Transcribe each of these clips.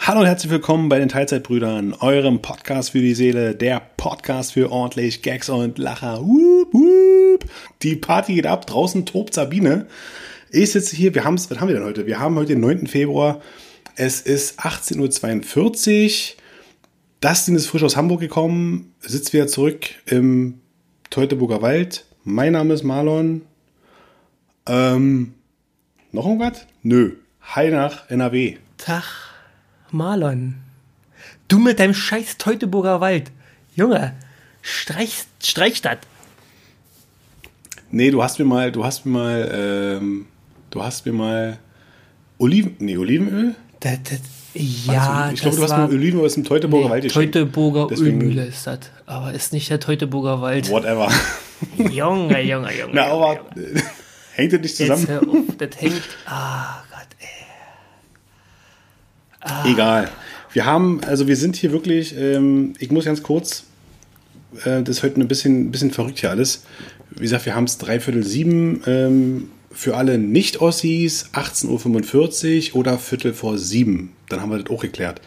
Hallo und herzlich willkommen bei den Teilzeitbrüdern, eurem Podcast für die Seele, der Podcast für ordentlich Gags und Lacher. Wup, wup. Die Party geht ab, draußen tobt Sabine. Ich sitze hier, was haben wir denn heute? Wir haben heute den 9. Februar, es ist 18.42 Uhr. Dustin ist frisch aus Hamburg gekommen, sitzt wieder zurück im Teutoburger Wald. Mein Name ist Marlon. Noch irgendwas? Nö. Hi nach NRW. Tag, Marlon. Du mit deinem scheiß Teutoburger Wald. Junge, streich das. Nee, du hast mir mal Olivenöl? Ja, ich glaube, du hast mir Olivenöl aus dem Teutoburger Wald geschenkt. Teutoburger Ölmühle ist das. Aber ist nicht der Teutoburger Wald. Whatever. Junge. Na, aber hängt das nicht zusammen? Jetzt hör auf, das hängt. Gott, ey. Egal. Wir sind hier wirklich, ich muss ganz kurz, das ist heute ein bisschen verrückt hier alles. Wie gesagt, wir haben es 6:45, für alle Nicht-Ossis 18.45 Uhr oder 6:45. Dann haben wir das auch geklärt.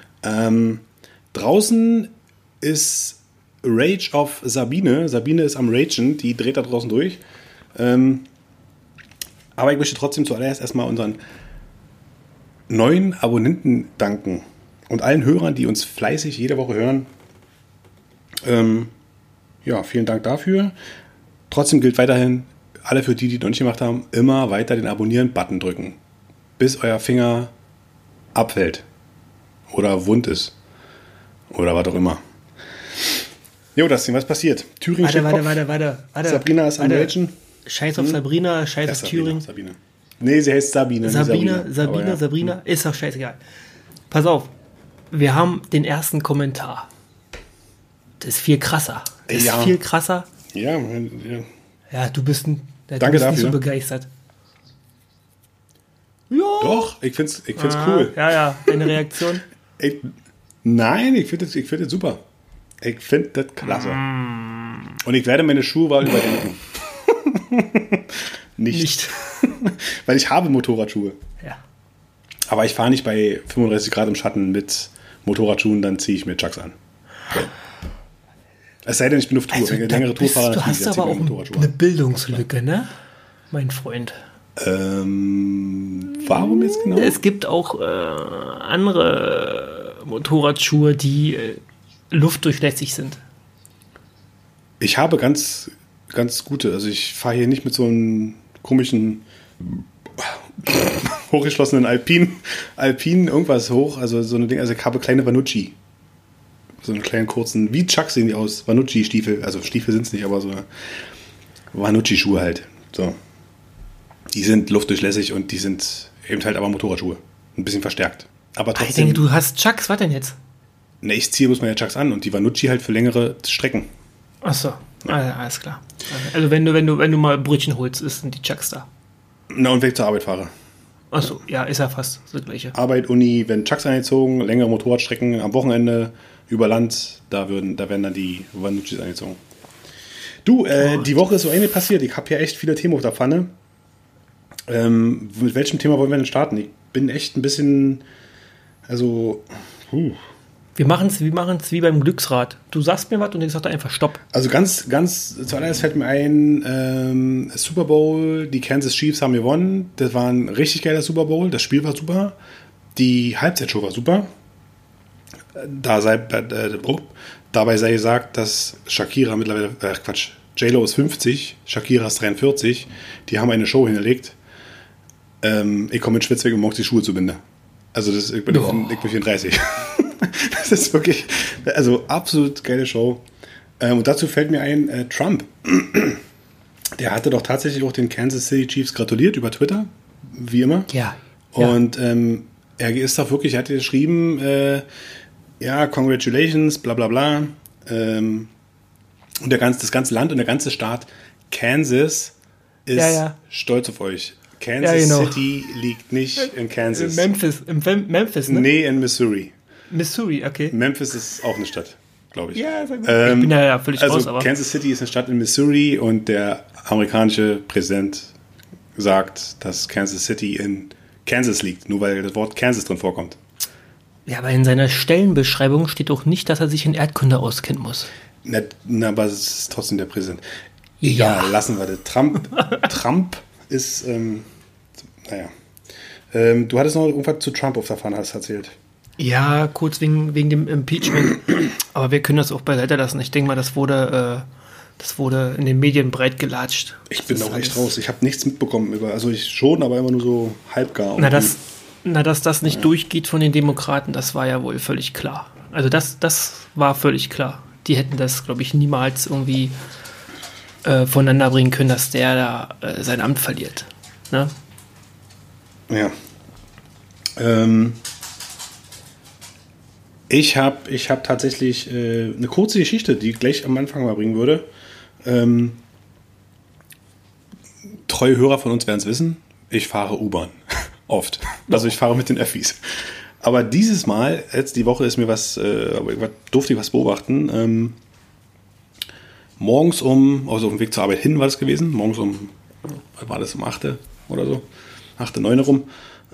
Draußen ist Rage of Sabine. Sabine ist am Ragen, die dreht da draußen durch. Aber ich möchte trotzdem zuallererst erstmal unseren neuen Abonnenten danken und allen Hörern, die uns fleißig jede Woche hören. Vielen Dank dafür. Trotzdem gilt weiterhin, alle für die noch nicht gemacht haben, immer weiter den Abonnieren-Button drücken, bis euer Finger abfällt oder wund ist oder was auch immer. Jo, das Ding, was passiert? Thüringen steht Kopf. Warte. Sabrina ist am Ragen. Scheiß auf Sabrina, scheiß auf Thüringen. Sabine. Nee, sie heißt Sabine. Sabrina, ist doch scheißegal. Pass auf, wir haben den ersten Kommentar. Das ist viel krasser. Ja. Ja, du bist nicht so begeistert. Ja. Doch, ich find's cool. Ja, deine Reaktion? Nein, ich finde das super. Ich finde das klasse. Und ich werde meine Schuhwahl überdenken. Nicht. Weil ich habe Motorradschuhe. Ja. Aber ich fahre nicht bei 35 Grad im Schatten mit Motorradschuhen, dann ziehe ich mir Chucks an. So. Es sei denn, ich bin auf Tour. Also, wenn ich längere Tour fahre, du hast aber auch eine Bildungslücke, ne? Mein Freund. Warum jetzt genau? Es gibt auch andere Motorradschuhe, die luftdurchlässig sind. Ich habe ganz, ganz gute. Also ich fahre hier nicht mit so einem komischen hochgeschlossenen Alpin irgendwas hoch. Also so eine Ding. Also ich habe kleine Vanucci. So einen kleinen kurzen, wie Chucks sehen die aus. Vanucci-Stiefel. Also Stiefel sind es nicht, aber so Vanucci-Schuhe halt. So. Die sind luftdurchlässig und die sind eben halt aber Motorradschuhe. Ein bisschen verstärkt. Aber trotzdem. Ich denke, du hast Chucks, was denn jetzt? Ne, ich ziehe bloß meine Chucks an und die Vanucci halt für längere Strecken. Ach so, ja. Alles klar. Also wenn du mal Brötchen holst, sind die Chucks da. Na, und wenn ich zur Arbeit fahre. Ach so, ja, ist ja fast das Gleiche. Arbeit, Uni, werden Chucks angezogen, längere Motorradstrecken am Wochenende, über Land, da werden dann die Vanuccis angezogen. Du, die Woche ist so eine passiert. Ich habe hier echt viele Themen auf der Pfanne. Mit welchem Thema wollen wir denn starten? Ich bin echt ein bisschen, Wir machen es wie beim Glücksrad. Du sagst mir was und ich sag da einfach Stopp. Also ganz zuallererst fällt mir ein, Super Bowl, die Kansas Chiefs haben gewonnen. Das war ein richtig geiler Super Bowl. Das Spiel war super. Die Halbzeitshow war super. Dabei sei gesagt, dass Shakira mittlerweile, J-Lo ist 50, Shakira ist 43. Die haben eine Show hingelegt. Ich komme mit Schwitzweg und morgens die Schuhe zu binden. Also ich bin 34. Das ist wirklich, also absolut geile Show. Und dazu fällt mir ein, Trump. Der hatte doch tatsächlich auch den Kansas City Chiefs gratuliert über Twitter, wie immer. Ja. Und er ist doch wirklich, er hat geschrieben, congratulations, bla bla bla. Und das ganze Land und der ganze Staat Kansas ist stolz auf euch. Kansas City liegt nicht in Kansas. Memphis, ne? Nee, in Missouri. Missouri, okay. Memphis ist auch eine Stadt, glaube ich. Ja, sag mal. Ich bin ja völlig raus, aber... Kansas City ist eine Stadt in Missouri und der amerikanische Präsident sagt, dass Kansas City in Kansas liegt, nur weil das Wort Kansas drin vorkommt. Ja, aber in seiner Stellenbeschreibung steht doch nicht, dass er sich in Erdkunde auskennen muss. Na, aber es ist trotzdem der Präsident. Ja. Egal, lassen wir das. Trump ist, naja. Du hattest noch irgendwas zu Trump auf der Fahne, hast erzählt. Ja, kurz wegen dem Impeachment. Aber wir können das auch beiseite lassen. Ich denke mal, das wurde in den Medien breit gelatscht. Ich bin auch echt raus. Ich habe nichts mitbekommen. Also ich schon, aber immer nur so halbgar. Dass das nicht durchgeht von den Demokraten, das war ja wohl völlig klar. Also das war völlig klar. Die hätten das, glaube ich, niemals irgendwie voneinander bringen können, dass der da sein Amt verliert. Ne? Ja. Ich hab tatsächlich eine kurze Geschichte, die ich gleich am Anfang mal bringen würde. Treue Hörer von uns werden es wissen. Ich fahre U-Bahn. Oft. Also ich fahre mit den Öffis. Aber dieses Mal, jetzt die Woche ist mir durfte ich was beobachten. Morgens also auf dem Weg zur Arbeit hin war das gewesen. Morgens um 8 oder so. 8, 9 rum.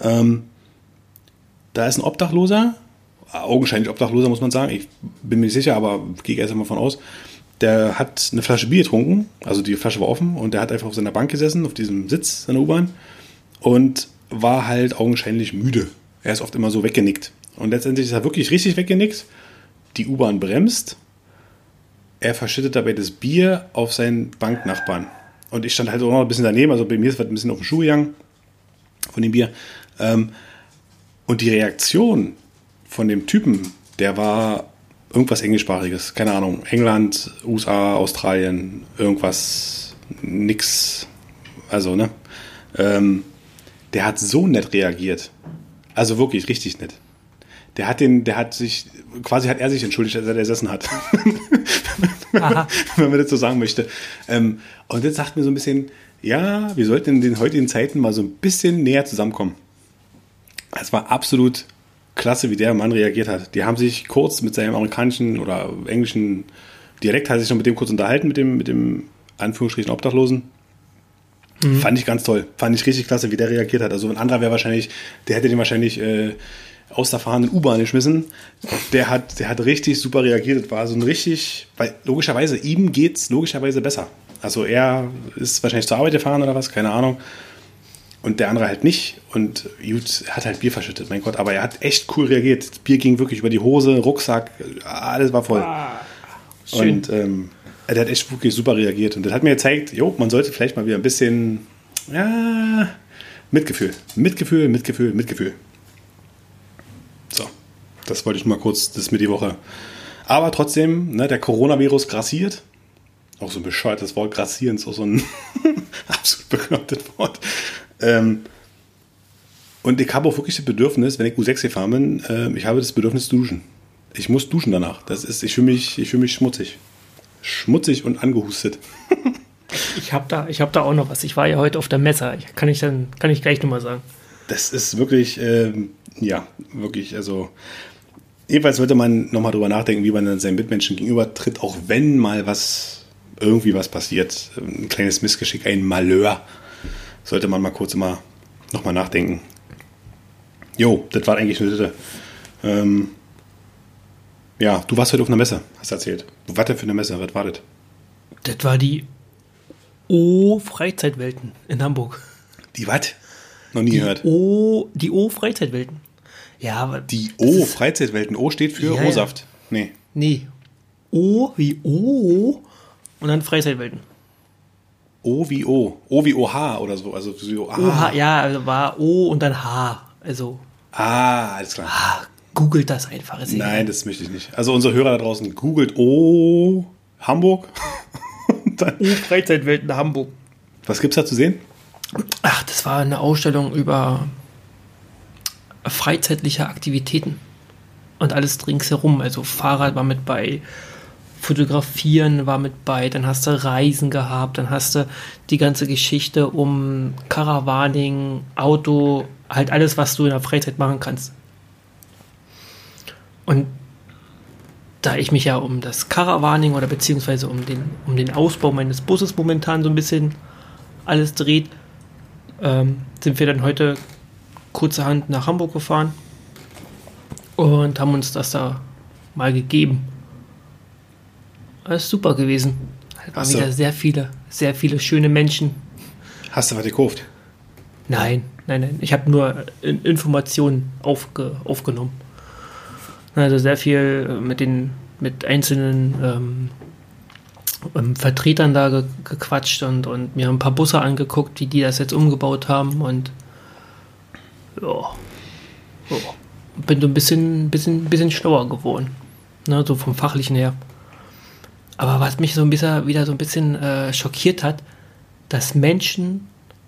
Da ist ein Obdachloser. Augenscheinlich Obdachloser, muss man sagen. Ich bin mir nicht sicher, aber gehe erst einmal von aus. Der hat eine Flasche Bier getrunken. Also die Flasche war offen. Und der hat einfach auf seiner Bank gesessen, auf diesem Sitz in der U-Bahn. Und war halt augenscheinlich müde. Er ist oft immer so weggenickt. Und letztendlich ist er wirklich richtig weggenickt. Die U-Bahn bremst. Er verschüttet dabei das Bier auf seinen Banknachbarn. Und ich stand halt auch noch ein bisschen daneben. Also bei mir ist es ein bisschen auf den Schuh gegangen von dem Bier. Und die Reaktion von dem Typen, der war irgendwas Englischsprachiges. Keine Ahnung. England, USA, Australien, irgendwas. Nix. Also, ne? Der hat so nett reagiert. Also wirklich richtig nett. Quasi hat er sich entschuldigt, als er gesessen hat. Wenn man das so sagen möchte. Und jetzt sagt mir so ein bisschen, ja, wir sollten in den heutigen Zeiten mal so ein bisschen näher zusammenkommen. Es war absolut klasse, wie der Mann reagiert hat. Die haben sich kurz mit seinem amerikanischen oder englischen Dialekt, hat sich noch mit dem kurz unterhalten, mit dem Anführungsstrichen Obdachlosen. Fand ich ganz toll. Fand ich richtig klasse, wie der reagiert hat. Also ein anderer der hätte den wahrscheinlich aus der fahrenden U-Bahn geschmissen. Der hat richtig super reagiert. Das war so ein weil logischerweise, ihm geht's logischerweise besser. Also er ist wahrscheinlich zur Arbeit gefahren oder was, keine Ahnung. Und der andere halt nicht. Und gut, hat halt Bier verschüttet, mein Gott. Aber er hat echt cool reagiert. Das Bier ging wirklich über die Hose, Rucksack, alles war voll. Schön. Und der hat echt wirklich super reagiert. Und das hat mir gezeigt, man sollte vielleicht mal wieder ein bisschen, Mitgefühl. So, das wollte ich mal kurz, das ist mir die Woche. Aber trotzdem, ne, der Coronavirus grassiert. Auch so ein bescheuertes Wort, grassieren ist auch so ein absolut beklopptes Wort. Und ich habe auch wirklich das Bedürfnis, wenn ich U6 gefahren bin, ich habe das Bedürfnis zu duschen. Ich muss duschen danach. Ich fühle mich schmutzig. Schmutzig und angehustet. Ich hab da auch noch was. Ich war ja heute auf der Messe. Kann ich gleich nochmal sagen. Das ist wirklich, wirklich, also jedenfalls sollte man nochmal drüber nachdenken, wie man dann seinen Mitmenschen gegenüber tritt, auch wenn mal irgendwie was passiert. Ein kleines Missgeschick, ein Malheur. Sollte man mal kurz immer nochmal nachdenken. Das war eigentlich eine Sitte. Du warst heute auf einer Messe, hast du erzählt. Was denn für eine Messe? Was war das? Das war die O-Freizeitwelten in Hamburg. Die was? Noch nie gehört. Die O-Freizeitwelten. Ja, aber die O-Freizeitwelten. O steht für O-Saft. Nee. O wie O und dann Freizeitwelten. O wie O. O wie OH oder so. Also so OH, ja, also war O und dann H. Also. Alles klar. Googelt das einfach. Nein, das möchte ich nicht. Also unsere Hörer da draußen, googelt O Hamburg. O-Freizeitwelten Hamburg. Was gibt's da zu sehen? Ach, das war eine Ausstellung über freizeitliche Aktivitäten und alles ringsherum. Also Fahrrad war mit bei, Fotografieren war mit bei, dann hast du Reisen gehabt, dann hast du die ganze Geschichte um Caravaning, Auto, halt alles, was du in der Freizeit machen kannst. Und da ich mich ja um das Caravaning oder beziehungsweise um den Ausbau meines Busses momentan so ein bisschen alles dreht, sind wir dann heute kurzerhand nach Hamburg gefahren und haben uns das da mal gegeben. Das ist super gewesen. Es waren wieder sehr viele schöne Menschen. Hast du was gekauft? Nein. Ich habe nur Informationen aufgenommen. Also sehr viel mit einzelnen Vertretern da gequatscht und mir ein paar Busse angeguckt, wie die das jetzt umgebaut haben und bin so ein bisschen schlauer geworden, ne, so vom Fachlichen her. Aber was mich so ein bisschen wieder so ein bisschen schockiert hat, dass Menschen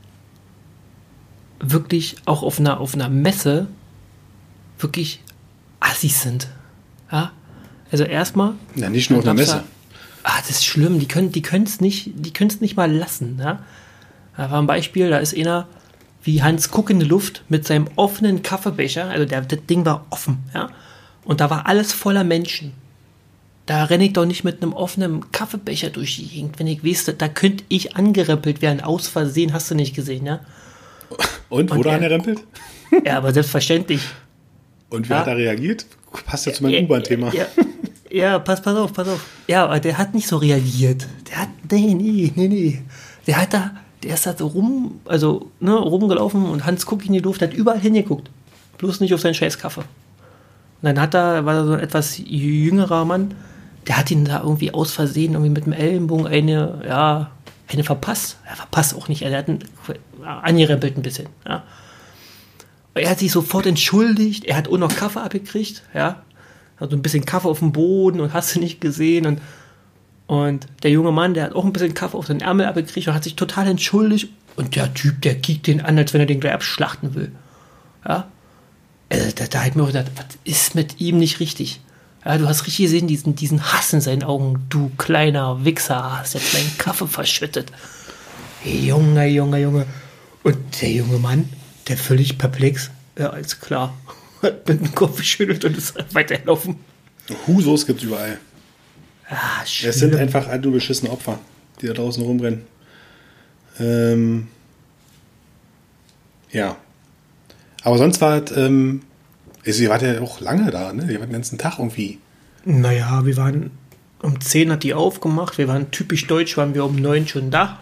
wirklich auch auf einer Messe wirklich Assis sind. Ja? Also erstmal. Ja, nicht nur auf einer Messe. Das ist schlimm, die können es nicht mal lassen. Ja? Da war ein Beispiel, da ist einer wie Hans Kuck in der Luft mit seinem offenen Kaffeebecher, also das Ding war offen, ja, und da war alles voller Menschen. Da renne ich doch nicht mit einem offenen Kaffeebecher durch die Gegend, wenn ich weiß, da könnte ich angerempelt werden, aus Versehen, hast du nicht gesehen, ja. Und wurde angerempelt? Ja, aber selbstverständlich. Und wie hat er reagiert? Passt ja zu meinem U-Bahn-Thema. Ja, pass auf. Ja, aber der hat nicht so reagiert. Nee. Der ist da so rumgelaufen und Hans Kuck in die Luft, hat überall hingeguckt. Bloß nicht auf seinen scheiß Kaffee. Und dann war da so ein etwas jüngerer Mann, der hat ihn da irgendwie aus Versehen irgendwie mit dem Ellenbogen eine verpasst. Er verpasst auch nicht, er hat ihn angerempelt ein bisschen. Ja. Er hat sich sofort entschuldigt, er hat auch noch Kaffee abgekriegt, ja. Also ein bisschen Kaffee auf dem Boden und hast du nicht gesehen und der junge Mann, der hat auch ein bisschen Kaffee auf seinen Ärmel abgekriegt und hat sich total entschuldigt und der Typ, der kickt den an, als wenn er den gleich abschlachten will. Ja. Da hat mir auch gedacht, was ist mit ihm nicht richtig? Ja, du hast richtig gesehen, diesen Hass in seinen Augen, du kleiner Wichser, hast jetzt meinen Kaffee verschüttet. Junge. Und der junge Mann, der völlig perplex, ja, alles klar, hat mit dem Kopf geschüttelt und ist weitergelaufen. Husos gibt's überall. Ja, es sind einfach alte beschissene Opfer, die da draußen rumrennen. Ja. Aber sonst war es, ihr wart ja auch lange da, ne? Ihr wart den ganzen Tag irgendwie. Naja, wir waren um 10 hat die aufgemacht, wir waren typisch deutsch, waren wir um 9 schon da.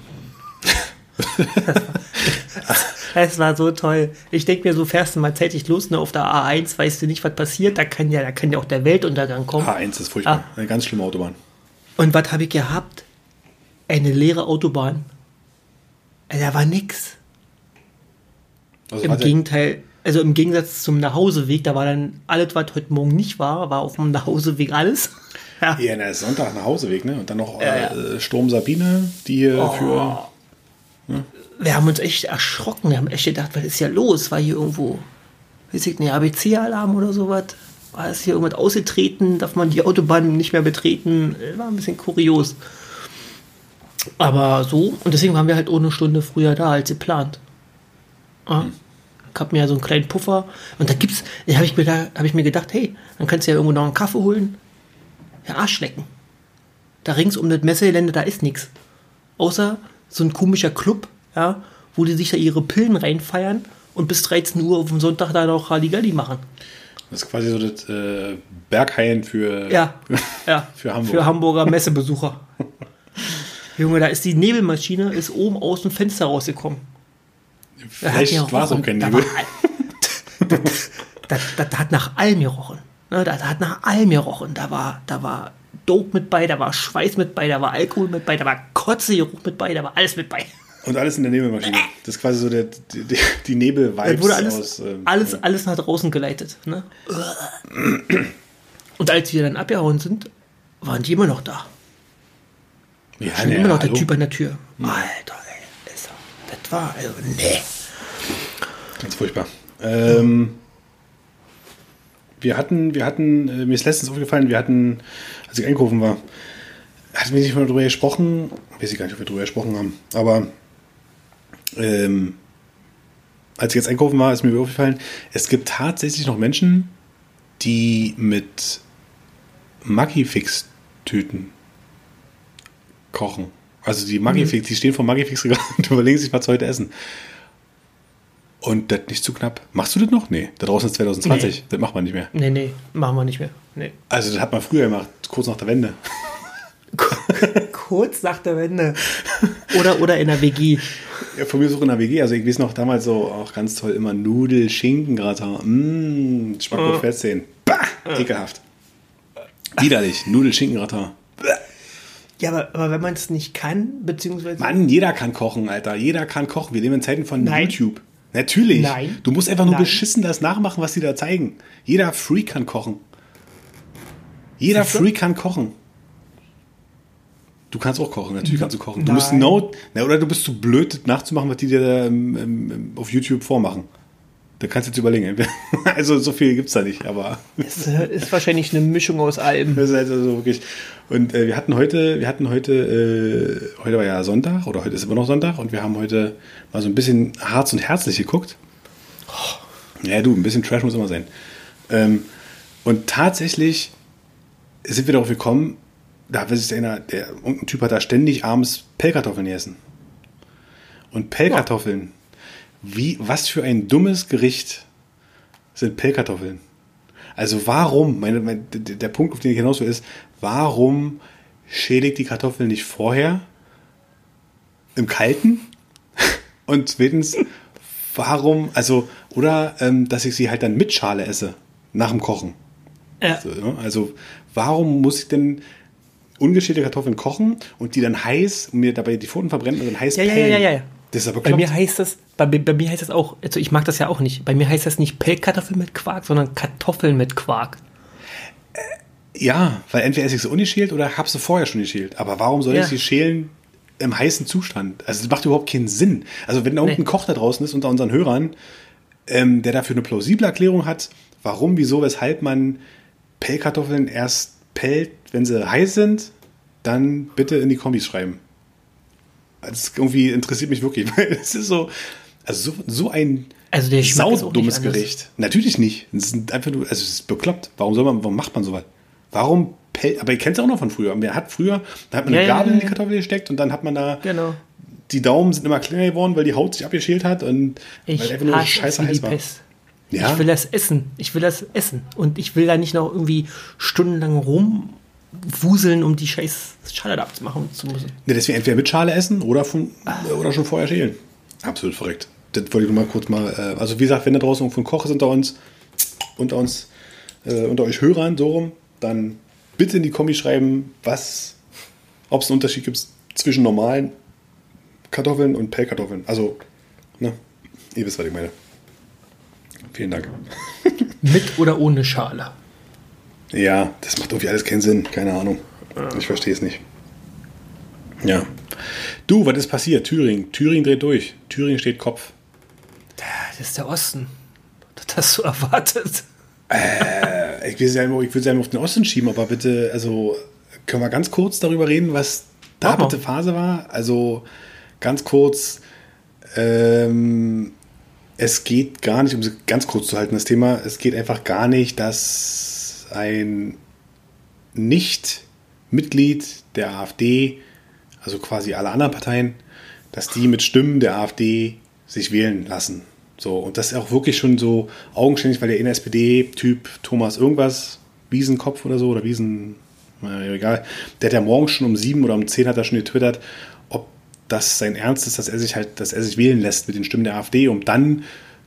Es war so toll. Ich denke mir, so fährst du mal zeitig los, ne, auf der A1, weißt du nicht, was passiert, da kann ja auch der Weltuntergang kommen. A1 ist furchtbar, eine ganz schlimme Autobahn. Und was habe ich gehabt? Eine leere Autobahn. Da war nix. Also Im Gegenteil, also im Gegensatz zum Nachhauseweg, da war dann alles, was heute Morgen nicht war auf dem Nachhauseweg alles. Ja, na, ist Sonntag Nachhauseweg, ne? Und dann noch Sturm Sabine, die für... Ne? Wir haben uns echt erschrocken, wir haben echt gedacht, was ist hier los? War hier irgendwo, weiß ich nicht, ABC-Alarm oder sowas? War es hier irgendwas ausgetreten? Darf man die Autobahn nicht mehr betreten? War ein bisschen kurios. Aber so, und deswegen waren wir halt ohne Stunde früher da als geplant. Ja. Ich habe mir ja so einen kleinen Puffer und da habe ich mir gedacht, hey, dann kannst du ja irgendwo noch einen Kaffee holen. Ja, Arsch lecken. Da rings um das Messegelände, da ist nichts. Außer so ein komischer Club, ja, wo die sich da ihre Pillen reinfeiern und bis 13 Uhr auf dem Sonntag da noch Halligalli machen. Das ist quasi so das Berghain für für Hamburger Messebesucher. Junge, da ist die Nebelmaschine, ist oben aus dem Fenster rausgekommen. Vielleicht war es auch kein Nebel. Das hat nach allem gerochen. Das hat nach allem gerochen. Da war Dope mit bei, da war Schweiß mit bei, da war Alkohol mit bei, da war Kotzegeruch mit bei, da war alles mit bei. Und alles in der Nebelmaschine. Das ist quasi so die Nebel-Vibes wurde aus... alles nach draußen geleitet. Ne? Und als wir dann abgehauen sind, waren die immer noch da. Ja, schon immer noch der Typ an der Tür. Alter, ey, das war, also, nee. Ganz furchtbar. Wir hatten, mir ist letztens aufgefallen, als ich einkaufen war, hatten wir nicht mal drüber gesprochen, weiß ich gar nicht, ob wir drüber gesprochen haben, aber als ich jetzt einkaufen war, ist mir aufgefallen, es gibt tatsächlich noch Menschen, die mit Maggi-Fix-Tüten kochen. Also die Maggi-Fix, die stehen vor Maggi-Fix und überlegen sich, was sie heute essen. Und das nicht zu knapp. Machst du das noch? Nee, da draußen ist 2020. Nee. Das macht man nicht mehr. Nee, machen wir nicht mehr. Nee. Also das hat man früher gemacht, kurz nach der Wende. Kurz nach der Wende. Oder in der WG. Ja, von mir ist auch in der WG. Also ich weiß noch damals so auch ganz toll immer Nudel-Schinken-Gratin. Schmack auf 14. Bah! Ekelhaft. Widerlich. Nudel-Schinken-Gratin. Ja, aber wenn man es nicht kann, beziehungsweise... Mann, jeder kann kochen, Alter. Jeder kann kochen. Wir leben in Zeiten von YouTube. Natürlich. Nein. Du musst einfach nur beschissen das nachmachen, was die da zeigen. Jeder Freak kann kochen. Jeder Freak kann kochen. Du kannst auch kochen, natürlich kannst du kochen. Du musst oder du bist zu blöd, das nachzumachen, was die dir da auf YouTube vormachen. Da kannst du jetzt überlegen. Also so viel gibt es da nicht, aber... Es ist wahrscheinlich eine Mischung aus allem. Das ist also wirklich... Und wir hatten heute war ja Sonntag, oder heute ist immer noch Sonntag, und wir haben heute mal so ein bisschen Harz und Herzlich geguckt. Ja, du, ein bisschen Trash muss immer sein. Und tatsächlich sind wir darauf gekommen, da hat sich irgendein Typ hat da ständig abends Pellkartoffeln gegessen. Und Pellkartoffeln, was für ein dummes Gericht sind Pellkartoffeln. Also warum, der Punkt, auf den ich hinaus will, ist, warum schädigt die Kartoffeln nicht vorher im Kalten? Und zweitens, warum, dass ich sie halt dann mit Schale esse, nach dem Kochen. Ja. Also warum muss ich denn ungeschälte Kartoffeln kochen und die dann heiß, und mir dabei die Pfoten verbrennen und dann heiß pellen? Ja. Das ist aber bei mir heißt das auch, also ich mag das ja auch nicht, bei mir heißt das nicht Pellkartoffeln mit Quark, sondern Kartoffeln mit Quark. Ja, weil entweder esse ich sie ungeschält oder habe sie vorher schon geschält. Aber warum soll ich sie schälen im heißen Zustand? Also das macht überhaupt keinen Sinn. Also wenn da irgendein Koch da draußen ist unter unseren Hörern, der dafür eine plausible Erklärung hat, warum, wieso, weshalb man Pellkartoffeln erst pellt, wenn sie heiß sind, dann bitte in die Kombis schreiben. Das irgendwie interessiert mich wirklich, weil es ist so ein saudummes Gericht. Natürlich nicht. Es ist einfach nur, es ist bekloppt. Warum macht man sowas? Aber ihr kennt es auch noch von früher. Da hat man eine Gabel in die Kartoffel gesteckt und dann hat man da, die Daumen sind immer kleiner geworden, weil die Haut sich abgeschält hat und weil einfach nur scheiße heiß war. Ja? Ich will das essen. Und ich will da nicht noch irgendwie stundenlang rumwuseln, um die scheiß Schale da abzumachen zu müssen. Ne, deswegen entweder mit Schale essen oder schon vorher schälen. Absolut verrückt. Das wollte ich nur mal kurz also wie gesagt, wenn da draußen irgendwo ein Koch ist unter euch Hörern, so rum, dann bitte in die Kombi schreiben, ob es einen Unterschied gibt zwischen normalen Kartoffeln und Pellkartoffeln. Also, ihr wisst, was ich meine. Vielen Dank. Mit oder ohne Schale? Ja, das macht irgendwie alles keinen Sinn. Keine Ahnung. Ich verstehe es nicht. Ja. Du, was ist passiert? Thüringen dreht durch. Thüringen steht Kopf. Das ist der Osten. Das hast du erwartet. Ich will es ja nur auf den Osten schieben, aber bitte, also können wir ganz kurz darüber reden, was da bitte Phase war? Also ganz kurz, es geht gar nicht, um es ganz kurz zu halten, das Thema, es geht einfach gar nicht, dass ein Nicht-Mitglied der AfD, also quasi alle anderen Parteien, dass die mit Stimmen der AfD sich wählen lassen. So, und das ist auch wirklich schon so augenscheinlich, weil der SPD-Typ Thomas irgendwas, Wiesenkopf oder so, oder egal, der hat ja morgens schon um 7 oder um 10 hat er schon getwittert, ob das sein Ernst ist, dass er sich wählen lässt mit den Stimmen der AfD, um dann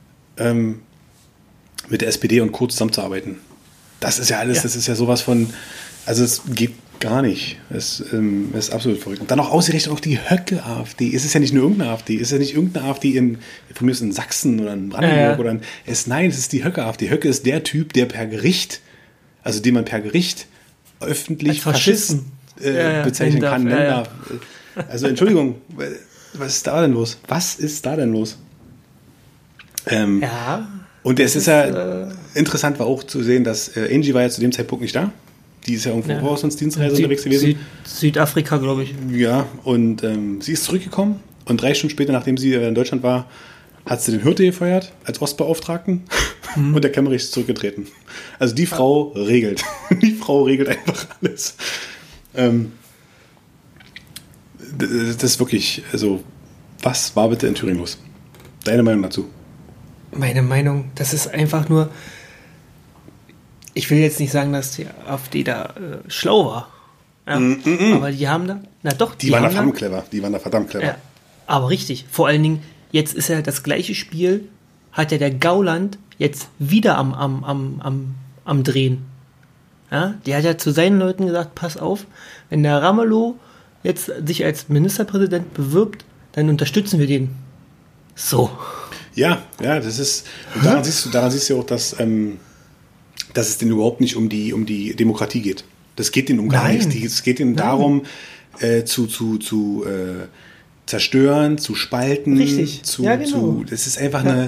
mit der SPD und Co. zusammenzuarbeiten. Das ist ja alles, das ist ja sowas von, also es geht gar nicht. Es ist absolut verrückt. Und dann auch ausgerechnet auf die Höcke-AfD. Es ist ja nicht nur irgendeine AfD. Es ist ja nicht irgendeine AfD von mir ist in Sachsen oder in Brandenburg nein, es ist die Höcke-AfD. Höcke ist der Typ, der den man per Gericht öffentlich Faschist bezeichnen kann. Also Entschuldigung, was ist da denn los? Und es ist ja interessant, war auch zu sehen, dass Angie war ja zu dem Zeitpunkt nicht da. Die ist ja irgendwo aus uns Dienstreise unterwegs gewesen. Südafrika, glaube ich. Ja, und sie ist zurückgekommen und 3 Stunden später, nachdem sie in Deutschland war, hat sie den Hirte gefeuert als Ostbeauftragten und der Kemmerich ist zurückgetreten. Also die Frau regelt. Die Frau regelt einfach alles. Das ist wirklich, also was war bitte in Thüringen los? Deine Meinung dazu? Meine Meinung, das ist einfach nur, ich will jetzt nicht sagen, dass die AfD da schlau war. Ja, aber die haben da, na doch, die waren da verdammt clever. Die waren da verdammt clever. Ja, aber richtig, vor allen Dingen, jetzt ist ja das gleiche Spiel, hat ja der Gauland jetzt wieder am Drehen. Ja, der hat ja zu seinen Leuten gesagt, pass auf, wenn der Ramelow jetzt sich als Ministerpräsident bewirbt, dann unterstützen wir den. So. Ja, das ist, und daran siehst du auch, dass es denen überhaupt nicht um die Demokratie geht. Das geht ihnen um gar nichts. Es geht ihnen darum, zu zerstören, zu spalten. Richtig. Das ist einfach eine.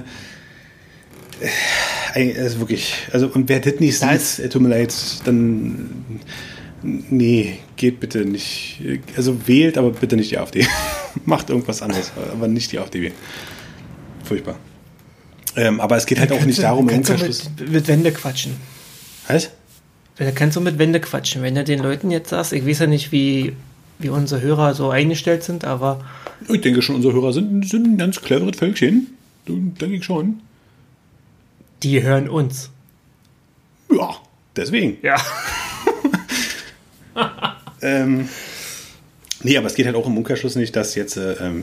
Also wirklich. Also, und wer das nicht sieht, tut mir leid, dann. Nee, geht bitte nicht. Also wählt, aber bitte nicht die AfD. Macht irgendwas anderes, aber nicht die AfD wählen. Furchtbar. Aber es geht halt auch nicht darum, mit Wände quatschen. Was? Da kannst du mit Wände quatschen. Wenn du den Leuten jetzt sagst, ich weiß ja nicht, wie unsere Hörer so eingestellt sind, aber. Ich denke schon, unsere Hörer sind ein ganz cleveres Völkchen. Denke ich schon. Die hören uns. Ja, deswegen. Ja. Nee, aber es geht halt auch im Umkehrschluss nicht, dass jetzt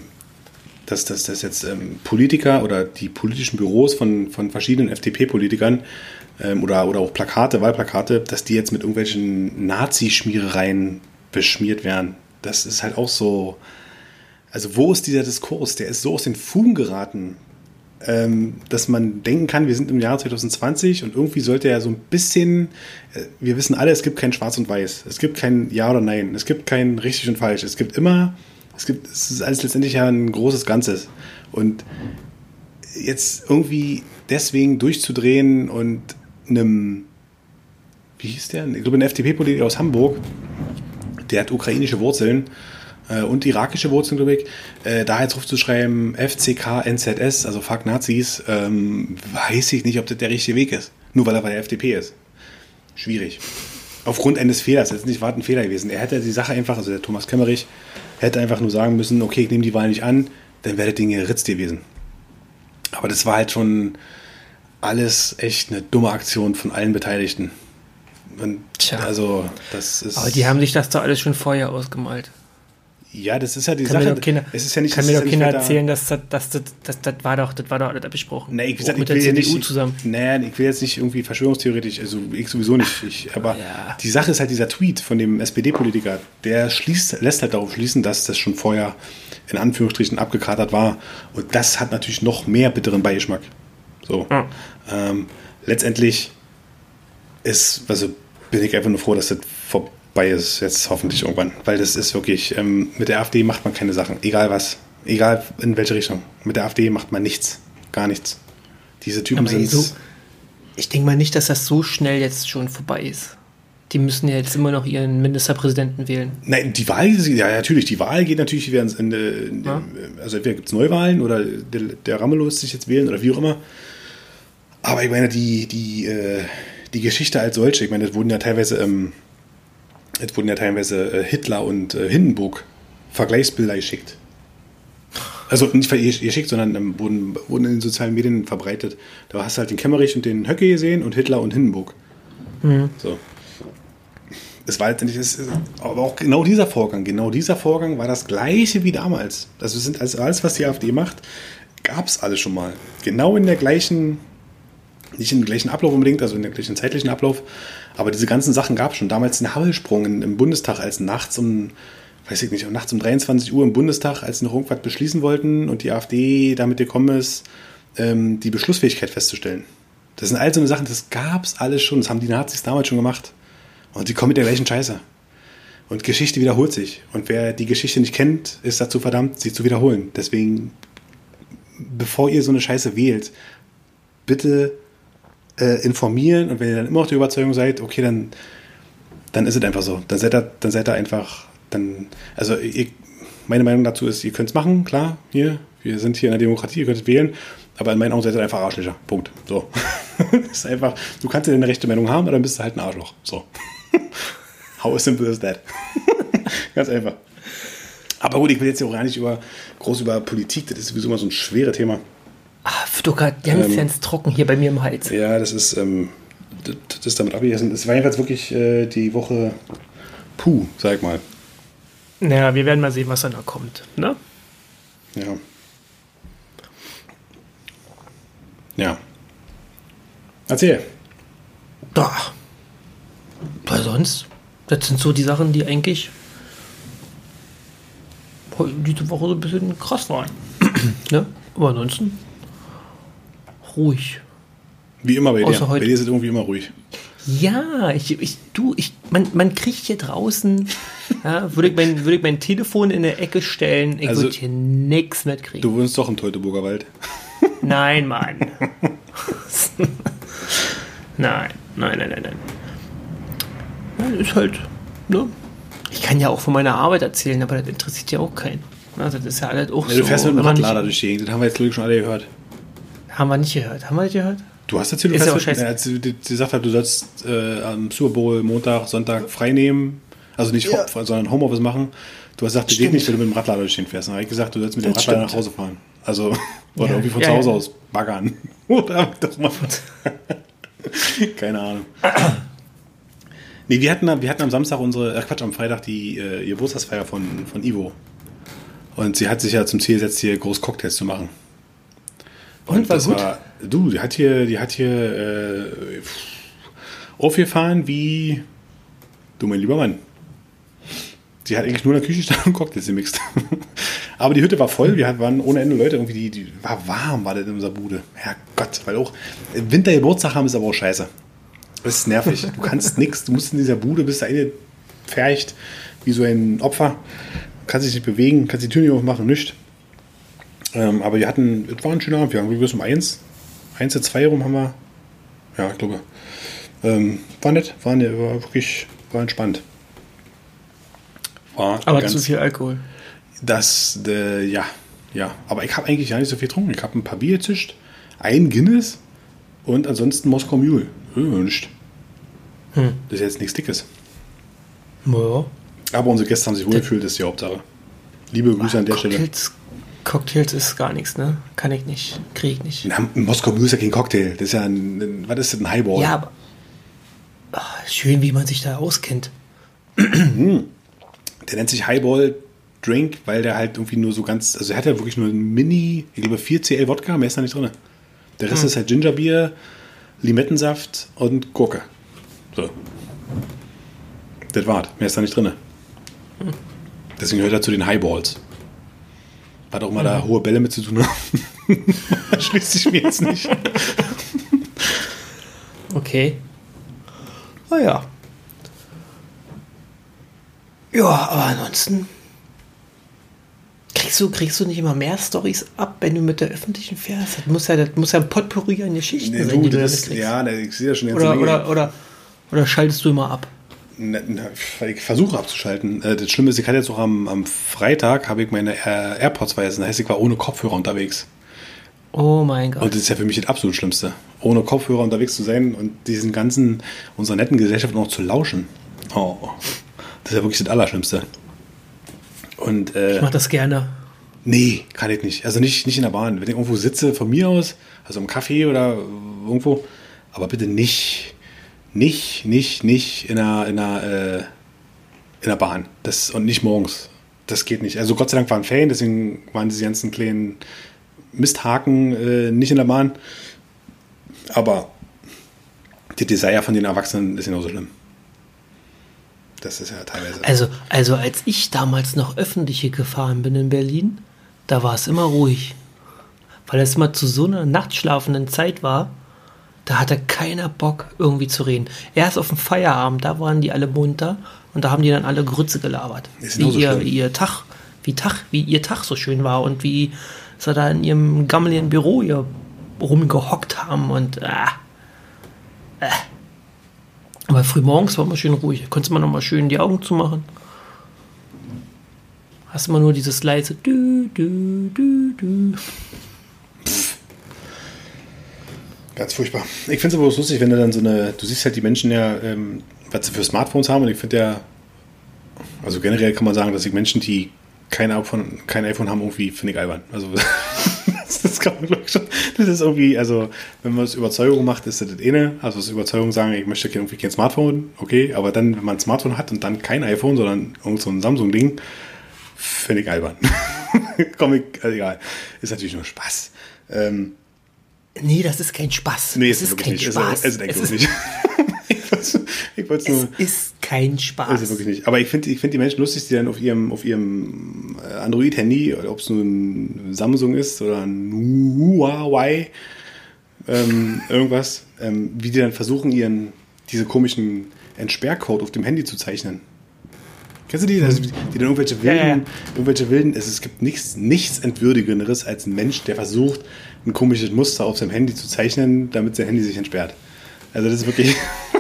Politiker oder die politischen Büros von verschiedenen FDP-Politikern oder auch Wahlplakate, dass die jetzt mit irgendwelchen Nazi-Schmierereien beschmiert werden. Das ist halt auch so. Also, wo ist dieser Diskurs? Der ist so aus den Fugen geraten, dass man denken kann, wir sind im Jahr 2020 und irgendwie sollte er so ein bisschen. Wir wissen alle, es gibt kein Schwarz und Weiß. Es gibt kein Ja oder Nein. Es gibt kein richtig und falsch. Es ist alles letztendlich ja ein großes Ganzes. Und jetzt irgendwie deswegen durchzudrehen und einem, wie hieß der? Ich glaube, ein FDP-Politiker aus Hamburg, der hat ukrainische Wurzeln und irakische Wurzeln, glaube ich, da jetzt aufzuschreiben, FCK, NZS, also Fuck Nazis, weiß ich nicht, ob das der richtige Weg ist. Nur weil er bei der FDP ist. Schwierig. Aufgrund eines Fehlers, jetzt nicht, war ein Fehler gewesen. Er hätte die Sache einfach, also der Thomas Kemmerich, hätte einfach nur sagen müssen, okay, ich nehme die Wahl nicht an, dann wäre das Ding geritzt gewesen. Aber das war halt schon alles echt eine dumme Aktion von allen Beteiligten. Und also, das ist. Aber die haben sich das doch alles schon vorher ausgemalt. Ja, das ist ja die Sache. Es ist ja nicht, kann mir doch keiner erzählen, dass das war doch alles besprochen. Nee, ich gesagt, mit der CDU zusammen. Nee, ich will jetzt nicht irgendwie verschwörungstheoretisch, also ich sowieso nicht. Aber ja. Die Sache ist halt dieser Tweet von dem SPD-Politiker, der lässt halt darauf schließen, dass das schon vorher in Anführungsstrichen abgekatert war. Und das hat natürlich noch mehr bitteren Beigeschmack. So. Ja. Letztendlich bin ich einfach nur froh, dass das vorbei ist, jetzt hoffentlich irgendwann. Weil das ist wirklich, mit der AfD macht man keine Sachen. Egal was. Egal in welche Richtung. Mit der AfD macht man nichts. Gar nichts. Diese Typen sind. Ich denke mal nicht, dass das so schnell jetzt schon vorbei ist. Die müssen ja jetzt immer noch ihren Ministerpräsidenten wählen. Nein, die Wahl, ja natürlich, die Wahl geht natürlich wieder ins Ende. Ja. Also entweder gibt es Neuwahlen oder der Ramelow lässt sich jetzt wählen oder wie auch immer. Aber ich meine, die Geschichte als solche, ich meine, es wurden ja teilweise Hitler und Hindenburg Vergleichsbilder geschickt. Also nicht geschickt, sondern wurden in den sozialen Medien verbreitet. Da hast du halt den Kemmerich und den Höcke gesehen und Hitler und Hindenburg. Mhm. So. Es war letztendlich, aber auch genau dieser Vorgang war das gleiche wie damals. Also alles, was die AfD macht, gab es alles schon mal. Genau in der gleichen, nicht im gleichen Ablauf unbedingt, also in der gleichen zeitlichen Ablauf, aber diese ganzen Sachen gab es schon. Damals den Hammelsprung im Bundestag, als nachts um 23 Uhr im Bundestag, als sie noch irgendwas beschließen wollten und die AfD damit gekommen ist, die Beschlussfähigkeit festzustellen. Das sind all so eine Sachen, das gab es alles schon, das haben die Nazis damals schon gemacht. Und sie kommen mit der gleichen Scheiße. Und Geschichte wiederholt sich. Und wer die Geschichte nicht kennt, ist dazu verdammt, sie zu wiederholen. Deswegen, bevor ihr so eine Scheiße wählt, bitte informieren. Und wenn ihr dann immer noch der Überzeugung seid, okay, dann ist es einfach so. Dann seid ihr einfach, meine Meinung dazu ist, ihr könnt es machen, klar, wir sind hier in der Demokratie, ihr könnt es wählen. Aber in meinen Augen seid ihr einfach Arschlöcher. Punkt. So. Das ist einfach, du kannst ja eine rechte Meinung haben, aber dann bist du halt ein Arschloch. So. How simple is that? Ganz einfach. Aber gut, ich will jetzt ja auch gar nicht groß über Politik, das ist sowieso immer so ein schweres Thema. Fluckert ganz trocken hier bei mir im Hals. Ja, das ist damit abgegessen. Es war jedenfalls wirklich die Woche sag ich mal. Naja, wir werden mal sehen, was da noch kommt, ne? Ja. Ja. Erzähl. Da. Weil sonst, das sind so die Sachen, die eigentlich diese Woche so ein bisschen krass waren. Ne? Aber ansonsten ruhig. Wie immer bei dir. Außer heute. Bei dir ist es irgendwie immer ruhig. Ja, man kriegt hier draußen, ja, würde ich mein Telefon in der Ecke stellen, ich würde hier nichts mitkriegen. Du wohnst doch im Teutoburger Wald. Nein, Mann. Nein. Ja, ist halt, ne? Ich kann ja auch von meiner Arbeit erzählen, aber das interessiert ja auch keinen. Also das ist ja halt auch Ja, so. du fährst mit dem Radlader durch die Gegend, das haben wir jetzt glaube ich schon alle gehört. Haben wir nicht gehört. Haben wir nicht gehört? Du hast erzählt, als sie gesagt hat, du sollst am Super Bowl Montag, Sonntag frei nehmen, also nicht sondern Homeoffice machen. Du hast gesagt, das geht nicht, wenn du mit dem Radlader durch den fährst. Dann habe ich gesagt, du sollst mit dem Radlader nach Hause fahren. Also, oder irgendwie von zu Hause aus baggern. Oder doch mal. Keine Ahnung. Nee, wir hatten am Samstag am Freitag die Geburtstagsfeier von Ivo. Und sie hat sich ja zum Ziel gesetzt, hier groß Cocktails zu machen. Und war gut? Die hat hier aufgefahren wie du, mein lieber Mann. Sie hat eigentlich nur in der Küche gestanden und Cocktails gemixt. Aber die Hütte war voll, wir waren ohne Ende Leute, irgendwie, die war warm, war das in unserer Bude. Herrgott, weil auch Wintergeburtstag haben ist aber auch scheiße. Das ist nervig. Du kannst nichts, du musst in dieser Bude, bist da eingepfercht, wie so ein Opfer. Kannst dich nicht bewegen, kannst die Tür nicht aufmachen, nichts. Aber es war ein schöner Abend. Wir haben bis um 1 zu 2 rum haben wir, ja, ich glaube, war nett, war entspannt. Aber zu viel Alkohol. Ja. Aber ich habe eigentlich gar nicht so viel getrunken. Ich habe ein paar Bier gezischt, ein Guinness und ansonsten Moskau Mule. Nicht. Das ist jetzt nichts Dickes. Ja. Aber unsere Gäste haben sich wohlgefühlt, das ist die Hauptsache. Liebe Grüße an der Stelle. Cocktails ist gar nichts, ne? Kann ich nicht, kriege ich nicht. Na, Moskau Mule ist ja kein Cocktail. Das ist ja was ist das, ein Highball? Ja, aber schön, wie man sich da auskennt. Der nennt sich Highball Drink, weil der halt irgendwie nur so ganz, also er hat ja wirklich nur ein Mini, ich glaube 4 CL Wodka, mehr ist da nicht drin. Der Rest ist halt Gingerbier, Limettensaft und Gurke. So. Das war's, mehr ist da nicht drin. Deswegen gehört er zu den Highballs. Hat auch mal da hohe Bälle mit zu tun. Schließt sich mir jetzt nicht. Okay. Oh ja. Ja, aber ansonsten kriegst du nicht immer mehr Storys ab, wenn du mit der öffentlichen fährst? Das muss ja ein Potpourri an Geschichten sein, die du da mitkriegst. Ja, ich sehe ja schon jetzt oder schaltest du immer ab? Ich versuche abzuschalten. Das Schlimme ist, ich hatte jetzt auch am Freitag habe ich meine AirPods vergessen. Das heißt, ich war ohne Kopfhörer unterwegs. Oh mein Gott. Und das ist ja für mich das absolut Schlimmste. Ohne Kopfhörer unterwegs zu sein und unserer netten Gesellschaft noch zu lauschen. Oh, das ist ja wirklich das Allerschlimmste. Und, ich mach das gerne. Nee, kann ich nicht. Also nicht in der Bahn. Wenn ich irgendwo sitze, von mir aus, also im Café oder irgendwo, aber bitte nicht in der Bahn. Und nicht morgens. Das geht nicht. Also Gott sei Dank waren Ferien, deswegen waren diese ganzen kleinen Misthaken nicht in der Bahn. Aber die Desire von den Erwachsenen ist genauso schlimm. Das ist ja teilweise. Also als ich damals noch öffentliche gefahren bin in Berlin, da war es immer ruhig. Weil es immer zu so einer nachtschlafenden Zeit war, da hatte keiner Bock, irgendwie zu reden. Erst auf dem Feierabend, da waren die alle munter und da haben die dann alle Grütze gelabert. Wie ihr Tag so schön war und wie sie da in ihrem gammeligen Büro hier rumgehockt haben und Aber frühmorgens war immer schön ruhig. Konntest man noch mal schön die Augen zumachen. Hast immer nur dieses leise Ganz furchtbar. Ich finde es aber auch lustig, wenn du dann du siehst halt die Menschen ja, was sie für Smartphones haben und ich finde ja, also generell kann man sagen, dass ich Menschen, die kein iPhone haben, irgendwie finde ich albern. Also Das kann man, glaube ich, schon. Das ist irgendwie, also, wenn man es Überzeugung macht, ist das eine. Also, das Überzeugung sagen, ich möchte irgendwie kein Smartphone, okay, aber dann, wenn man ein Smartphone hat und dann kein iPhone, sondern irgend so ein Samsung-Ding, finde ich albern. Komm, also egal. Ist natürlich nur Spaß. Nee, das ist kein Spaß. Nee, das ist kein Spaß. Es ist nicht. Ich wollte nur. Es ist kein Spaß. Das ist wirklich nicht. Aber ich finde die Menschen lustig, die dann auf ihrem Android-Handy, ob es nun ein Samsung ist oder ein Huawei, irgendwas, wie die dann versuchen, diese komischen Entsperrcode auf dem Handy zu zeichnen. Kennst du die? Also, die dann irgendwelche wilden, es gibt nichts Entwürdigenderes als ein Mensch, der versucht, ein komisches Muster auf seinem Handy zu zeichnen, damit sein Handy sich entsperrt. Also das ist wirklich.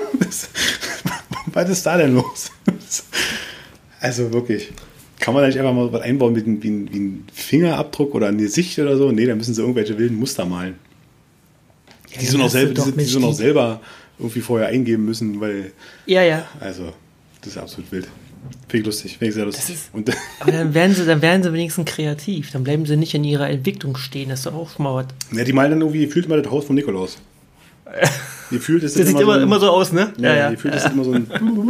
Was ist da denn los? Also wirklich. Kann man da nicht einfach mal was einbauen wie ein Fingerabdruck oder eine Sicht oder so? Nee, da müssen sie irgendwelche wilden Muster malen. Ja, die so noch selber irgendwie vorher eingeben müssen, weil. Ja. Also, das ist absolut wild. Finde ich lustig, finde ich sehr lustig. Aber dann werden sie wenigstens kreativ. Dann bleiben sie nicht in ihrer Entwicklung stehen. Das ist doch auch schon mal was. Ja, die malen dann irgendwie, fühlt mal das Haus von Nikolaus. Die fühlt es das sieht immer so aus, ne? Ja. Die fühlt es immer so ein.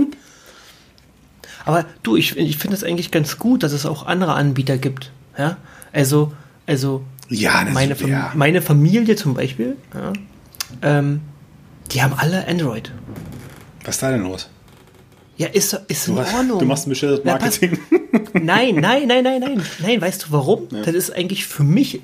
Aber du, ich finde es eigentlich ganz gut, dass es auch andere Anbieter gibt. Ja? Also ja, meine Familie zum Beispiel, ja, die haben alle Android. Was ist da denn los? Ja, ist in Ordnung. Du machst ein bestimmtes Marketing. Nein, weißt du warum? Ja. Das ist eigentlich für mich,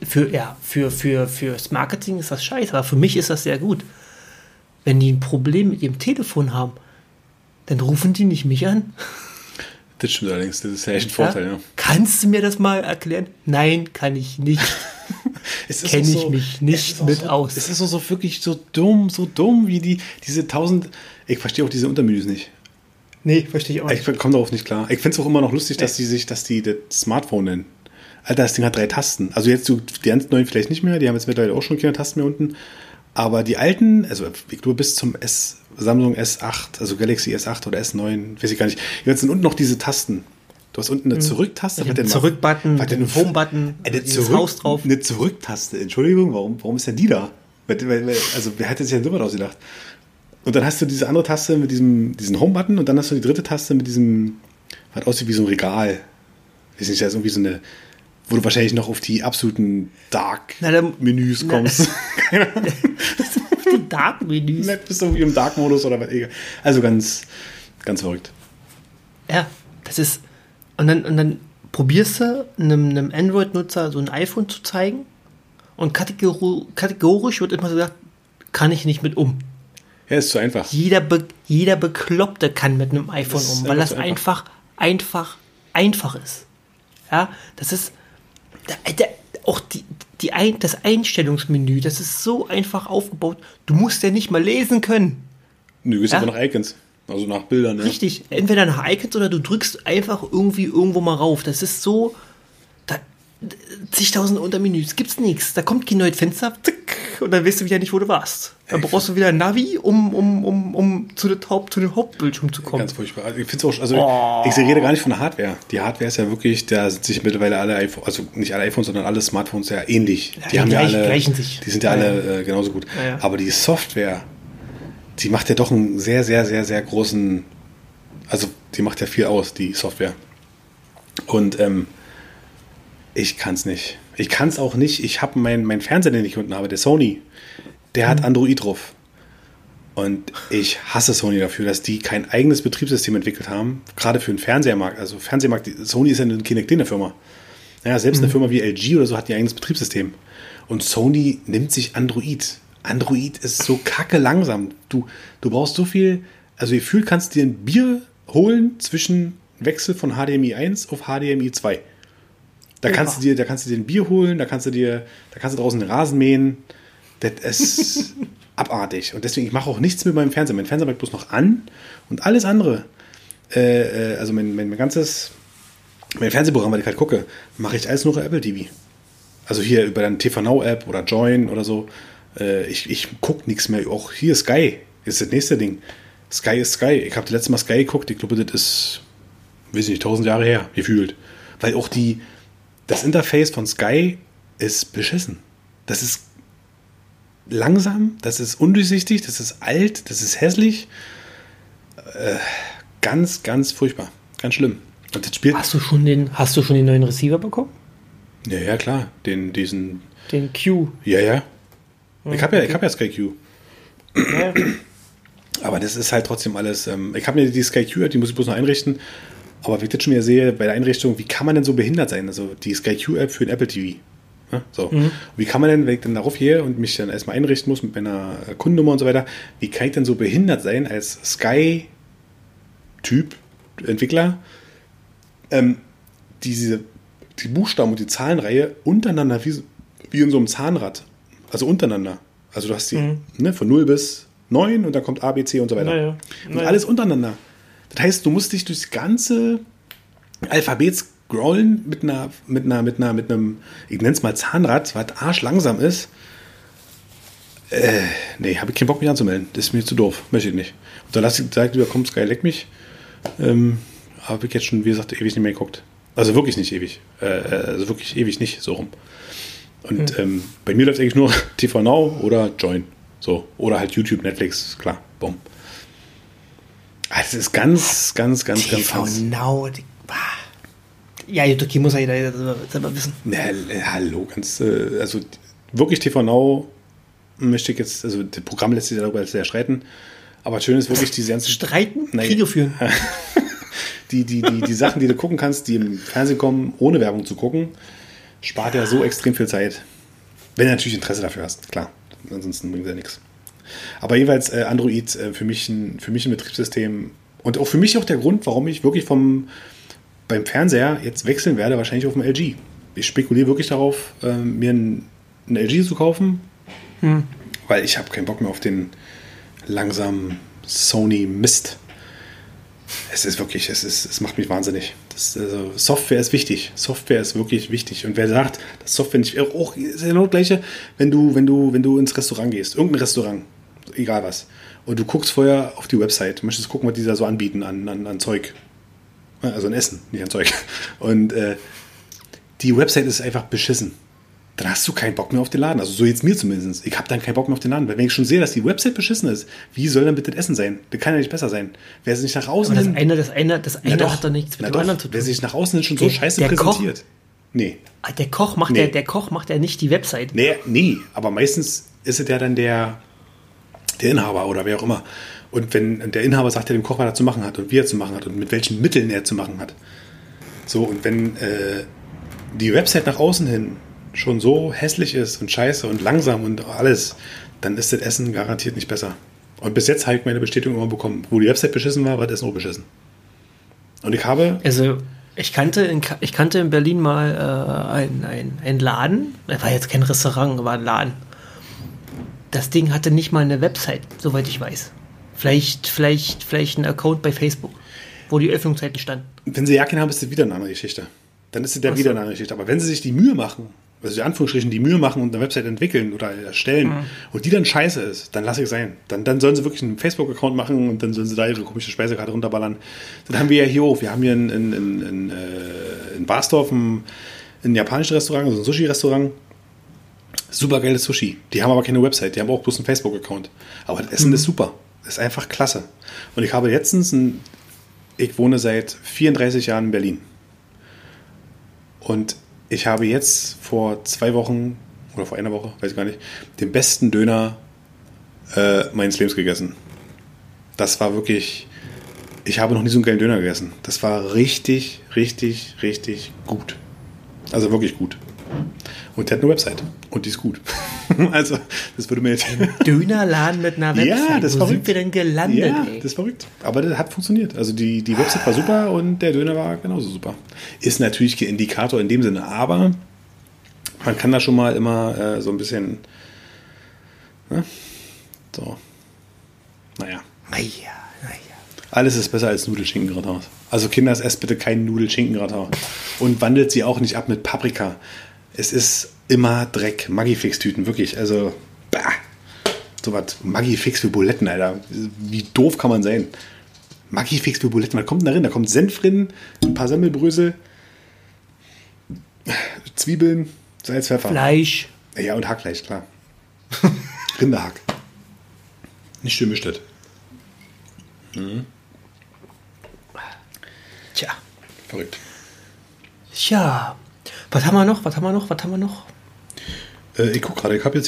fürs Marketing ist das scheiße, aber für mich ist das sehr gut. Wenn die ein Problem mit ihrem Telefon haben, dann rufen die nicht mich an. Das stimmt allerdings, das ist ja echt ein Vorteil. Ja? Kannst du mir das mal erklären? Nein, kann ich nicht. Kenne ich mich nicht mit aus. Es ist so wirklich so dumm wie diese 1000. Ich verstehe auch diese Untermenüs nicht. Nee, verstehe ich auch nicht. Ich komme darauf nicht klar. Ich finde es auch immer noch lustig, dass die das Smartphone nennen. Alter, das Ding hat 3 Tasten. Also jetzt die ganz neuen vielleicht nicht mehr, die haben jetzt mittlerweile auch schon keine Tasten mehr unten. Aber die alten, also ich glaube bis zum Samsung S8, also Galaxy S8 oder S9, weiß ich gar nicht. Jetzt sind unten noch diese Tasten. Du hast unten eine Zurück-Taste. Den Zurück-Button, den Home-Button, dieses Haus drauf. Eine Zurück-Taste. Entschuldigung, warum ist denn die da? Also wer hätte sich denn sowas ausgedacht? Und dann hast du diese andere Taste mit diesen Home-Button und dann hast du die dritte Taste mit diesem, was aussieht wie so ein Regal. Weiß nicht, da ist irgendwie so eine, wo du wahrscheinlich noch auf die absoluten Dark-Menüs kommst. Keine Ahnung. Die Dark-Menüs? Bist du irgendwie im Dark-Modus oder was? Also ganz, ganz verrückt. Ja, das ist, und dann probierst du einem Android-Nutzer so ein iPhone zu zeigen und kategorisch wird immer so gesagt, kann ich nicht mit um. Ja, ist zu einfach. Jeder Bekloppte kann mit einem iPhone um, weil das einfach ist. Ja, das ist auch das Einstellungsmenü, das ist so einfach aufgebaut. Du musst ja nicht mal lesen können. Nö, ist aber nach Icons, also nach Bildern. Ja. Richtig, entweder nach Icons oder du drückst einfach irgendwie irgendwo mal rauf. Das ist so, zigtausend Untermenüs, gibt's nichts. Da kommt kein neues Fenster, zick, und dann weißt du wieder nicht, wo du warst. Dann brauchst du wieder ein Navi, um zu dem Hauptbildschirm zu kommen. Ganz furchtbar. Also ich finde es auch, ich rede gar nicht von der Hardware. Die Hardware ist ja wirklich, da sind sich mittlerweile alle iPhones, also nicht alle iPhones, sondern alle Smartphones ja ähnlich. Ja, die haben gleichen sich. Die sind ja alle genauso gut. Ja. Aber die Software, die macht ja doch einen sehr, sehr, sehr, sehr großen, also die macht ja viel aus, die Software. Und ich kann es nicht. Ich kann es auch nicht. Ich habe mein Fernseher, den ich unten habe, der Sony, der hat Android drauf. Und ich hasse Sony dafür, dass die kein eigenes Betriebssystem entwickelt haben, gerade für den Fernsehermarkt. Also Fernsehmarkt, Sony ist ja keine kleine Firma. Ja, selbst eine Firma wie LG oder so hat ein eigenes Betriebssystem. Und Sony nimmt sich Android. Android ist so kacke langsam. Du brauchst so viel, also gefühlt kannst du dir ein Bier holen zwischen Wechsel von HDMI 1 auf HDMI 2. Da kannst du dir ein Bier holen, da kannst du draußen den Rasen mähen. Das ist abartig. Und deswegen, ich mache auch nichts mit meinem Fernseher. Mein Fernseher bleibt bloß noch an und alles andere. Also mein Fernsehprogramm, was ich halt gucke, mache ich alles nur auf Apple TV. Also hier über dann TV Now App oder Join oder so. Ich gucke nichts mehr. Auch hier Sky ist das nächste Ding. Sky ist Sky. Ich habe das letzte Mal Sky geguckt. Ich glaube, das ist, weiß ich nicht, 1000 Jahre her, gefühlt. Weil auch das Interface von Sky ist beschissen. Das ist langsam, das ist undurchsichtig, das ist alt, das ist hässlich. Ganz, ganz furchtbar. Ganz schlimm. Und das spielt. Hast du schon den neuen Receiver bekommen? Ja, klar. Diesen. Den Q. Ja. Oh, Ich habe ja Sky Q. Ja. Aber das ist halt trotzdem alles. Ich habe mir die Sky Q, die muss ich bloß noch einrichten. Aber wie ich das schon wieder sehe, bei der Einrichtung, wie kann man denn so behindert sein? Also die Sky Q-App für den Apple TV. Ja, so. Wie kann man denn, wenn ich dann darauf gehe und mich dann erstmal einrichten muss mit meiner Kundennummer und so weiter, wie kann ich denn so behindert sein als Sky-Typ, Entwickler, die Buchstaben und die Zahlenreihe untereinander wie in so einem Zahnrad. Also untereinander. Also du hast die von 0 bis 9 und dann kommt A, B, C und so weiter. Naja. Und alles untereinander. Das heißt, du musst dich durchs ganze Alphabet scrollen mit einem, ich nenne es mal Zahnrad, was arschlangsam ist. Nee, habe ich keinen Bock, mich anzumelden. Das ist mir zu doof. Möchte ich nicht. Und dann sag ich lieber, komm, Sky, leck mich. Habe ich jetzt schon, wie gesagt, ewig nicht mehr geguckt. Also wirklich nicht ewig. Also wirklich ewig nicht, so rum. Und bei mir läuft eigentlich nur TV Now oder Join. So. Oder halt YouTube, Netflix, klar. Bumm. Das ist ganz, ganz, ganz, TV ganz. Now. Ja, okay, muss ja jeder selber wissen. Na, hallo, also wirklich TV Now möchte ich jetzt, also das Programm lässt sich darüber sehr streiten, aber schön ist wirklich diese ganzen Streiten? Kriege führen. die Sachen, die du gucken kannst, die im Fernsehen kommen, ohne Werbung zu gucken, spart ja so extrem viel Zeit. Wenn du natürlich Interesse dafür hast, klar. Ansonsten bringt es ja nichts. Aber jeweils Android für mich ein Betriebssystem und auch für mich auch der Grund, warum ich wirklich beim Fernseher jetzt wechseln werde, wahrscheinlich auf dem LG. Ich spekuliere wirklich darauf, mir einen LG zu kaufen, weil ich habe keinen Bock mehr auf den langsamen Sony Mist. Es ist wirklich, es macht mich wahnsinnig. Also Software ist wichtig. Software ist wirklich wichtig. Und wer sagt, dass Software nicht, auch ist ja genau das Gleiche, wenn du ins Restaurant gehst, irgendein Restaurant, egal was, und du guckst vorher auf die Website, möchtest gucken, was die da so anbieten an Zeug. Also an Essen, nicht an Zeug. Und die Website ist einfach beschissen. Dann hast du keinen Bock mehr auf den Laden. Also so jetzt mir zumindest. Ich habe dann keinen Bock mehr auf den Laden. Weil wenn ich schon sehe, dass die Website beschissen ist, wie soll dann bitte das Essen sein? Das kann ja nicht besser sein. Wer sich nach außen Aber das eine hat doch nichts mit dem anderen zu tun. Wer sich nach außen hin schon so scheiße präsentiert. Nee. Der Koch macht ja nicht die Website. Nee, aber meistens ist es ja dann der Inhaber oder wer auch immer. Und wenn der Inhaber sagt ja dem Koch, was er zu machen hat und wie er zu machen hat und mit welchen Mitteln er zu machen hat. So, und wenn die Website nach außen hin schon so hässlich ist und scheiße und langsam und alles, dann ist das Essen garantiert nicht besser. Und bis jetzt habe ich meine Bestätigung immer bekommen. Wo die Website beschissen war das Essen auch beschissen. Und ich habe... Also, ich kannte in Berlin mal einen Laden. Das war jetzt kein Restaurant, war ein Laden. Das Ding hatte nicht mal eine Website, soweit ich weiß. Vielleicht ein Account bei Facebook, wo die Öffnungszeiten standen. Wenn sie Jacken haben, ist das wieder eine andere Geschichte. Dann ist es ja wieder eine andere Geschichte. Aber wenn sie sich die Mühe machen, also in Anführungsstrichen die Mühe machen und eine Website entwickeln oder erstellen und die dann scheiße ist, dann lasse ich sein. Dann sollen sie wirklich einen Facebook-Account machen und dann sollen sie da ihre komische Speisekarte runterballern. Dann haben wir ja hier auch, wir haben hier in Barsdorf ein japanisches Restaurant, also ein Sushi-Restaurant. Super geiles Sushi. Die haben aber keine Website, die haben auch bloß einen Facebook-Account. Aber das Essen ist super. Das ist einfach klasse. Und ich habe letztens ich wohne seit 34 Jahren in Berlin. Und ich habe jetzt vor 2 Wochen oder vor einer Woche, weiß ich gar nicht, den besten Döner meines Lebens gegessen. Das war wirklich, ich habe noch nie so einen geilen Döner gegessen. Das war richtig, richtig, richtig gut. Also wirklich gut. Und der hat eine Website. Und die ist gut. Also, das würde mir jetzt... Ein Dönerladen mit einer Website? Ja, das ist Wo verrückt. sind wir denn gelandet? Ja, ey? das ist verrückt. Aber das hat funktioniert. Also die Website war super und der Döner war genauso super. Ist natürlich kein Indikator in dem Sinne, aber man kann da schon mal immer so ein bisschen... Ne? So. Naja. Alles ist besser als Nudelschinkengratin. Also Kinder, esst bitte keinen Nudelschinkengratin. Und wandelt sie auch nicht ab mit Paprika. Es ist immer Dreck. Maggi-Fix-Tüten, wirklich. Also, bah. So was. Maggi-Fix für Buletten, Alter. Wie doof kann man sein? Maggi-Fix für Buletten. Was kommt denn da rein? Da kommt Senf drin, ein paar Semmelbrösel, Zwiebeln, Salz, Pfeffer. Fleisch. Ja, und Hackfleisch, klar. Rinderhack. Nicht schön mischt. Tja. Verrückt. Tja. Was haben wir noch? Ich gucke gerade, ich habe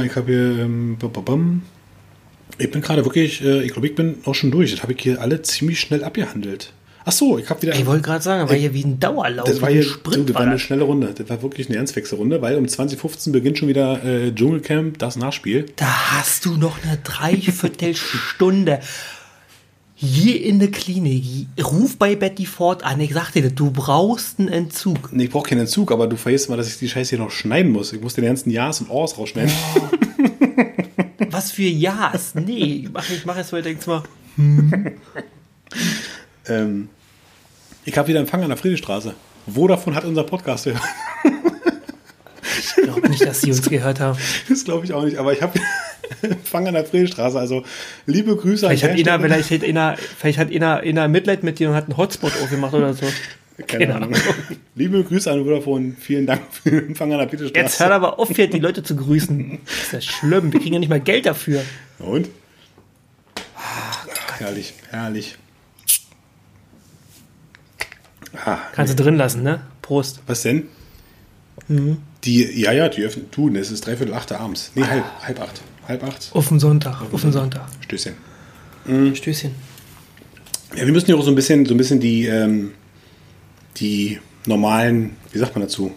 ich bin gerade wirklich, ich glaube, ich bin auch schon durch. Das habe ich hier alle ziemlich schnell abgehandelt. Ach so, ich habe wieder... Ich wollte gerade sagen, das war hier wie ein Dauerlauf. Das war hier, Sprint. das war eine schnelle Runde. Das war wirklich eine Ernstwechselrunde, weil um 20:15 beginnt schon wieder Dschungelcamp, das Nachspiel. Da hast du noch eine Dreiviertelstunde. Hier in der Klinik. Ruf bei Betty Ford an. Ich sagte dir, du brauchst einen Entzug. Nee, ich brauche keinen Entzug, aber du vergisst mal, dass ich die Scheiße hier noch schneiden muss. Ich muss den ganzen Ja's und Ohrs rausschneiden. Was für Ja's? Nee, ich mach jetzt mal, denkst mal. Ich habe wieder Empfang an der Friedrichstraße. Wo davon hat unser Podcast gehört? Ich glaube nicht, dass sie uns gehört haben. Das glaube ich auch nicht, aber ich habe Empfang an der Friedrichstraße. Also liebe Grüße Vielleicht hat einer Mitleid mit dir und hat einen Hotspot aufgemacht oder so. Keine Ahnung. Liebe Grüße an Vodafone. Vielen Dank für den Empfang an der Friedrichstraße. Jetzt hört aber auf, die Leute zu grüßen. Das ist ja schlimm. Wir kriegen ja nicht mal Geld dafür. Und? Herrlich, herrlich. Kannst du drin lassen, ne? Prost. Was denn? Die öffnen, tun. Es ist 7:45 abends. Nee, halb acht. Halb acht. Auf den Sonntag. Stößchen. Stößchen. Ja, wir müssen ja auch so ein bisschen die normalen, wie sagt man dazu?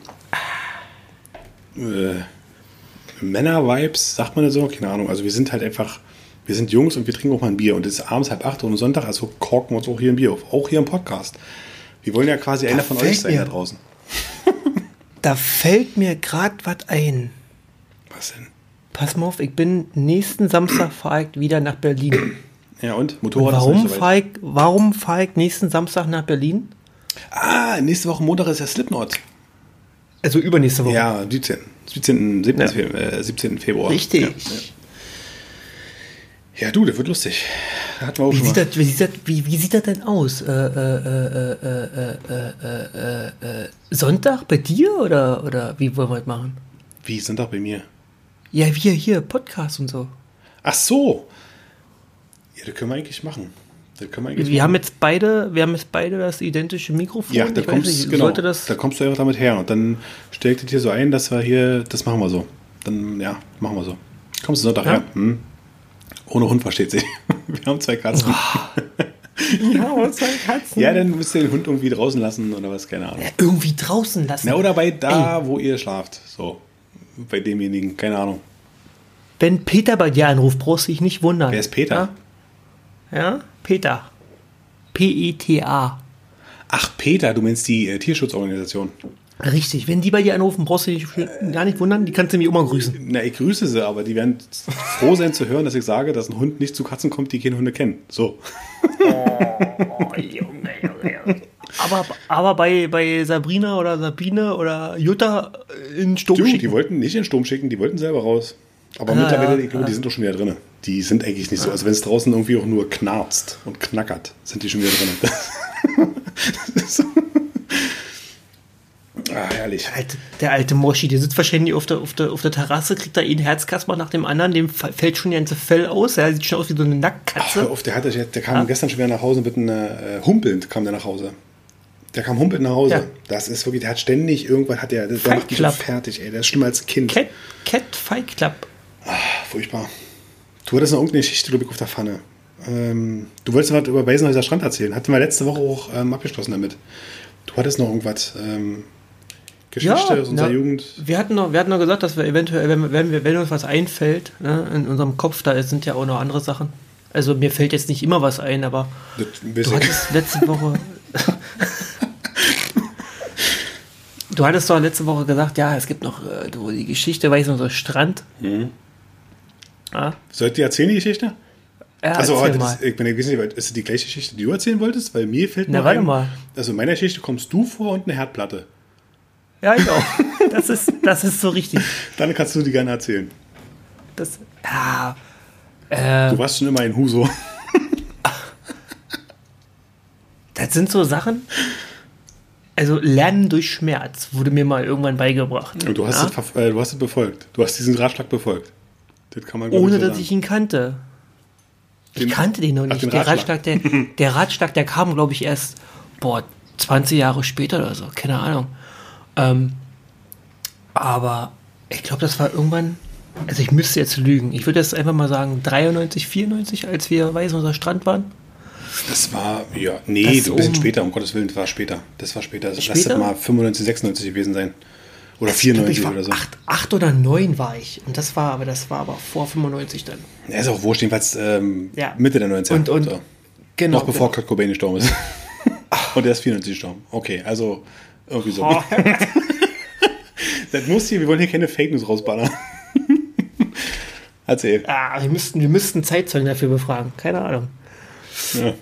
Männer-Vibes, sagt man das so? Keine Ahnung. Also wir sind halt einfach, wir sind Jungs und wir trinken auch mal ein Bier. Und es ist abends 7:30 und am Sonntag, also korken wir uns auch hier ein Bier auf. Auch hier im Podcast. Wir wollen ja quasi einer von euch sein da draußen. Da fällt mir gerade was ein. Was denn? Pass mal auf, ich bin nächsten Samstag fahre ich wieder nach Berlin. Ja und? Motorrad Warum ist nicht so weit. fahre ich nächsten Samstag nach Berlin? Nächste Woche Montag ist ja Slipknot. Also übernächste Woche. Ja, 17. Februar. Richtig. Ja, du, das wird lustig. Da hatten wir auch Wie schon sieht, mal. das, wie sieht das denn aus? Sonntag bei dir oder wie wollen wir das machen? Wie, Sonntag bei mir? Ja, wir hier, Podcast und so. Ach so. Ja, das können wir eigentlich machen. Wir haben jetzt beide das identische Mikrofon. Ja, da Ich weiß nicht, sollte das da kommst du einfach damit her. Und dann stell ich das hier so ein, dass wir hier, das machen wir so. Dann, ja, machen wir so. Kommst du Sonntag her? Ohne Hund versteht sich. Wir haben 2 Katzen. Ja, 2 Katzen. Ja, dann müsst ihr den Hund irgendwie draußen lassen oder was, keine Ahnung. Ja, irgendwie draußen lassen. Na, oder wo ihr schlaft. So. Bei demjenigen, keine Ahnung. Wenn Peter bei dir anruft, brauchst du dich nicht wundern. Wer ist Peter? Ja? Peter. P-E-T-A. Ach, Peter, du meinst die Tierschutzorganisation. Richtig, wenn die bei dir anrufen, brauchst du dich gar nicht wundern, die kannst du mich immer grüßen. Na, ich grüße sie, aber die werden froh sein zu hören, dass ich sage, dass ein Hund nicht zu Katzen kommt, die keine Hunde kennen. So. Oh, Junge. Aber bei Sabrina oder Sabine oder Jutta in Sturm schicken. Die wollten nicht in den Sturm schicken, die wollten selber raus. Aber mittlerweile, ich glaube, die sind doch schon wieder drin. Die sind eigentlich nicht so. Also wenn es draußen irgendwie auch nur knarzt und knackert, sind die schon wieder drin. Herrlich. Der alte Moschi, der sitzt wahrscheinlich auf der Terrasse, kriegt da einen Herzkasper nach dem anderen, dem fällt schon die ganze Fell aus, der sieht schon aus wie so eine Nacktkatze. Der kam gestern schon wieder nach Hause mit einer humpelnd kam der nach Hause. Der kam humpelnd nach Hause. Ja. Das ist wirklich, der hat ständig irgendwann, der macht mich fertig, ey. Der ist schlimmer als Kind. Cat Fight Club. Furchtbar. Du hattest noch irgendeine Geschichte, glaube ich, auf der Pfanne. Du wolltest was über Weißenhäuser Strand erzählen. Hatten wir letzte Woche auch abgeschlossen damit. Du hattest noch irgendwas, Geschichte aus unserer Jugend. Wir hatten noch gesagt, dass wir eventuell, wenn uns was einfällt, ne, in unserem Kopf, da sind ja auch noch andere Sachen. Also mir fällt jetzt nicht immer was ein, aber du hattest letzte Woche... Du hattest doch letzte Woche gesagt, ja, es gibt noch die Geschichte Weißenhäuser Strand. Mhm. Ja. Soll ich dir erzählen, die Geschichte? Ja, also, ich weiß nicht, ist das die gleiche Geschichte, die du erzählen wolltest? Weil mir fällt warte mal. Also in meiner Geschichte kommst du vor und eine Herdplatte. Ja, ich auch. Das ist so richtig. Dann kannst du die gerne erzählen. Du warst schon immer ein Huso. Das sind so Sachen, Also Lernen durch Schmerz wurde mir mal irgendwann beigebracht. Und du hast, du hast es befolgt. Du hast diesen Ratschlag befolgt. Das kann man, glaub Ohne, so dass sagen. ich ihn kannte. Ich kannte den noch nicht. den Der Ratschlag. Ratschlag, der kam, glaube ich, erst, 20 Jahre später oder so. Keine Ahnung. Aber ich glaube, das war irgendwann, also ich müsste jetzt lügen. Ich würde jetzt einfach mal sagen 93, 94, als wir Weißenhäuser Strand waren. Das war, ja, nee, Das ein bisschen um- später, um Gottes Willen, das war später. Das war später. Das Später? lass das mal 95, 96 gewesen sein. Oder Ich glaube, 94 ich war oder so. 8 oder 9 war ich. Und das war aber vor 95 dann. Ja, ist auch wurscht, jedenfalls Ja. Mitte der 90er. Und so. genau. Noch bevor Kurt Cobain gestorben ist. Und er ist 94 gestorben. Okay, also irgendwie so. Oh. Das muss hier, wir wollen hier keine Fake News rausballern. Erzähl. Wir müssten Zeitzeugen dafür befragen. Keine Ahnung. Ja.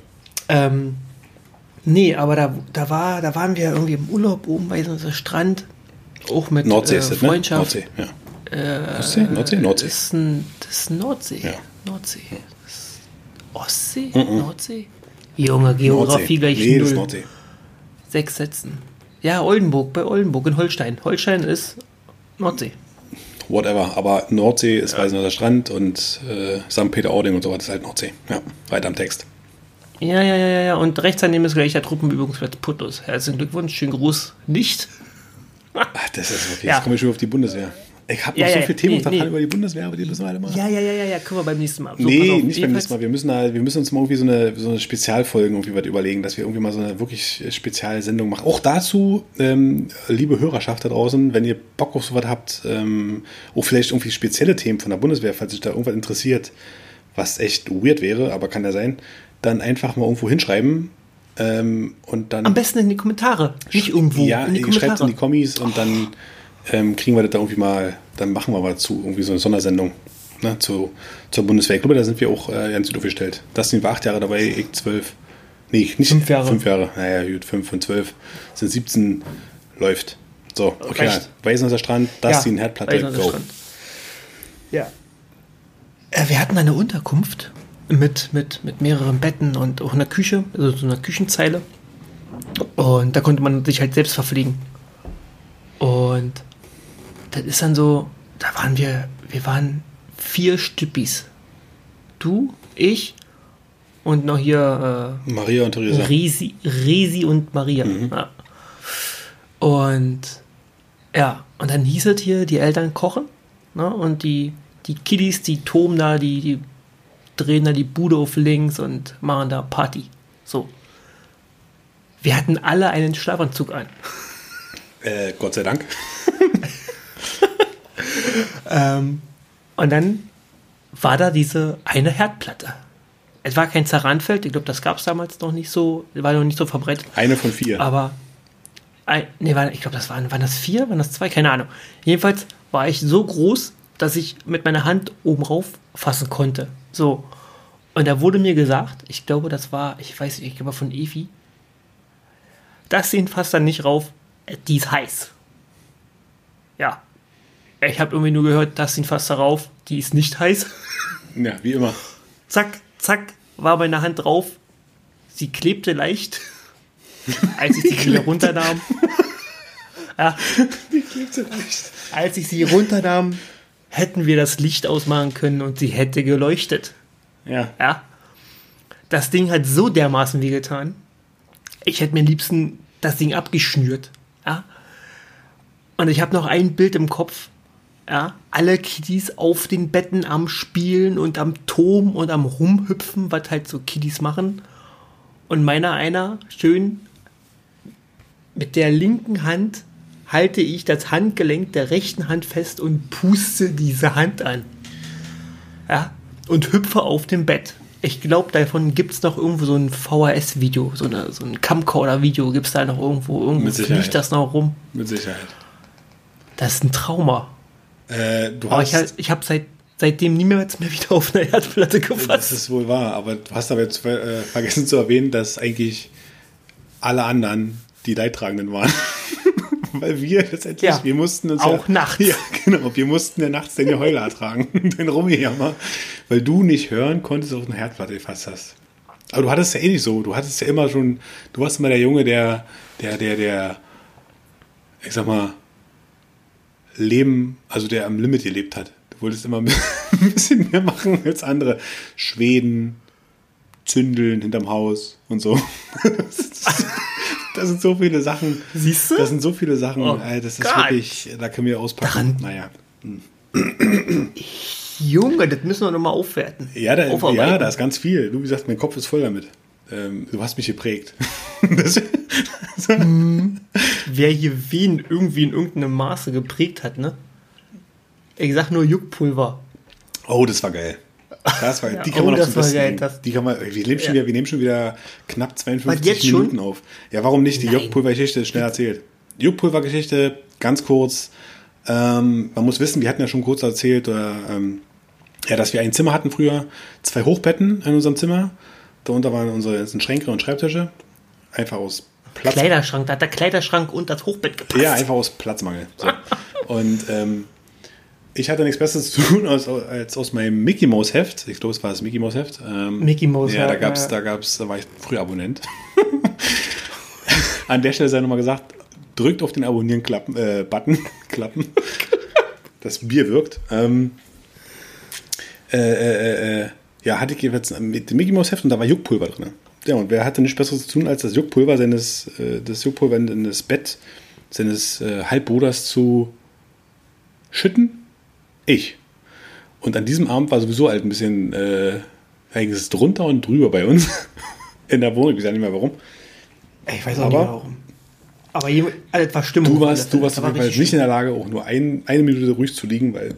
Nee, aber da waren wir irgendwie im Urlaub oben bei so einem Strand. Auch mit Nordsee ist das, ne? Freundschaft. Nordsee, ja. Ostsee? Nordsee. Das ist Nordsee. Ja. Nordsee. Das ist Ostsee? Nordsee? Junge, Geografie Nordsee. gleich Nee, das ist 0. Nordsee. 6 Sätzen. Ja, Oldenburg, bei Oldenburg in Holstein. Holstein ist Nordsee. Whatever. Aber Nordsee ist Weißenhäuser Strand und St. Peter-Ording und so was ist halt Nordsee. Ja, weiter am Text. Ja. Und rechts daneben ist gleich der Truppenübungsplatz Puttus. Herzlichen Glückwunsch, schönen Gruß. Nicht. Ach, das ist okay. Ja. Jetzt komme ich schon auf die Bundeswehr. Ich habe noch Ja, so ja, viele Themen nee. über die Bundeswehr, aber die müssen wir alle mal. Ja, können wir beim nächsten Mal. So, Nee, pass auf, nicht beim jedenfalls- nächsten Mal. Wir müssen uns mal irgendwie so eine Spezialfolge irgendwie was überlegen, dass wir irgendwie mal so eine wirklich Spezialsendung machen. Auch dazu, liebe Hörerschaft da draußen, wenn ihr Bock auf sowas habt, auch vielleicht irgendwie spezielle Themen von der Bundeswehr, falls euch da irgendwas interessiert, was echt weird wäre, aber kann ja sein, dann einfach mal irgendwo hinschreiben. Und dann Am besten in die Kommentare. Nicht irgendwo. Ja, in die ihr schreibt Kommentare. in die Kommis und dann kriegen wir das da irgendwie mal, dann machen wir mal dazu irgendwie so eine Sondersendung, ne, zur Bundeswehr. Ich glaube, da sind wir auch ganz gut aufgestellt. Das war 8 Jahre dabei, ich 12. Nee, nicht 5 Jahre. 5 Jahre. Naja, gut, 5 von 12 sind 17, läuft. So, okay. Reicht. Weißenhäuser Strand, Dustin, Herdplatte, Weißenhäuser go. Strand. Ja. Wir hatten eine Unterkunft mit mehreren Betten und auch einer Küche, also so einer Küchenzeile. Und da konnte man sich halt selbst verpflegen. Und das ist dann so, wir waren 4 Stüppis. Du, ich und noch hier Maria und Theresa. Resi und Maria. Ja. Und dann hieß es hier, die Eltern kochen, ne? Und die Kiddies, die toben da, die drehen da die Bude auf links und machen da Party. So. Wir hatten alle einen Schlafanzug an. Gott sei Dank. Und dann war da diese eine Herdplatte. Es war kein Zaranfeld, ich glaube, das gab es damals noch nicht so, war noch nicht so verbreitet. Eine von 4. Aber, ich glaube, waren das 4, waren das 2, keine Ahnung. Jedenfalls war ich so groß, dass ich mit meiner Hand oben rauf fassen konnte. So. Und da wurde mir gesagt, ich glaube, das war, ich weiß nicht, ich glaube von Evi, das sehen fast dann nicht rauf, die ist heiß. Ja. Ich habe irgendwie nur gehört, das sehen fast darauf, die ist nicht heiß. Ja, wie immer. Zack, war meine Hand drauf. Sie klebte leicht, als ich sie wieder runternahm. Ja. Als ich sie runternahm, hätten wir das Licht ausmachen können und sie hätte geleuchtet. Ja. Ja. Das Ding hat so dermaßen wehgetan. Ich hätte mir am liebsten das Ding abgeschnürt. Ja. Und ich habe noch ein Bild im Kopf. Ja, alle Kiddies auf den Betten am Spielen und am Toben und am Rumhüpfen, was halt so Kiddies machen. Und einer schön mit der linken Hand halte ich das Handgelenk der rechten Hand fest und puste diese Hand an. Ja, und hüpfe auf dem Bett. Ich glaube, davon gibt es noch irgendwo so ein VHS-Video, so ein Camcorder-Video gibt es da noch irgendwo Mit Sicherheit. fliegt das noch rum. Mit Sicherheit. Das ist ein Trauma. Du Aber hast, ich habe seitdem niemals mehr wieder auf eine Herdplatte das gefasst. ist wohl wahr, aber du hast aber jetzt vergessen zu erwähnen, dass eigentlich alle anderen die Leidtragenden waren. Weil wir letztendlich, Ja, wir mussten uns auch nachts. Ja, genau, wir mussten ja nachts deine Heuler tragen, den Rummijammer, weil du nicht hören konntest, auf eine Herdplatte gefasst hast. Aber du hattest ja eh nicht so. Du hattest ja immer schon, du warst immer der Junge, der, ich sag mal, Leben, also der am Limit gelebt hat. Du wolltest immer ein bisschen mehr machen als andere. Schweden, Zündeln hinterm Haus und so. Das sind so viele Sachen. Siehst du? Das sind so viele Sachen. Oh das ist Gott. wirklich, da können wir auspacken. Naja. Junge, das müssen wir nochmal aufwerten. Ja, da ist ganz viel. Du, wie gesagt, mein Kopf ist voll damit. Du hast mich geprägt. Wer hier wen irgendwie in irgendeinem Maße geprägt hat, ne? Ich sag nur Juckpulver. Oh, das war geil. Das war, Ja, die kann man noch zum Besten geil, nehmen. Die kann man, wir nehmen schon wieder knapp 52 jetzt Minuten auf. Ja, warum nicht? Die Nein. Juckpulver-Geschichte ist schnell erzählt. Juckpulver-Geschichte, ganz kurz. Man muss wissen, wir hatten ja schon kurz erzählt, dass wir ein Zimmer hatten früher, 2 Hochbetten in unserem Zimmer. Darunter waren unsere Schränke und Schreibtische. Einfach aus Platz. Kleiderschrank, da hat der Kleiderschrank und das Hochbett gepasst. Ja, einfach aus Platzmangel. So. Und ich hatte nichts Besseres zu tun als aus meinem Mickey Mouse Heft. Ich glaube, es war das Mickey Mouse Heft. Mickey Mouse, ja, da war ich früher Abonnent. An der Stelle sei nochmal gesagt, drückt auf den Abonnieren-Button. Klappen. Das Bier wirkt. Hatte ich jeweils mit dem Mickey Mouse Heft und da war Juckpulver drin. Ja, und wer hatte nichts Besseres zu tun, als das Juckpulver in das Bett seines Halbbruders zu schütten? Ich. Und an diesem Abend war sowieso halt ein bisschen eigentlich drunter und drüber bei uns in der Wohnung. Ich weiß nicht mehr warum. Ich weiß auch nicht mehr warum. Aber das war Stimmung. Du warst auf jeden Fall nicht in der Lage, auch nur eine Minute ruhig zu liegen, weil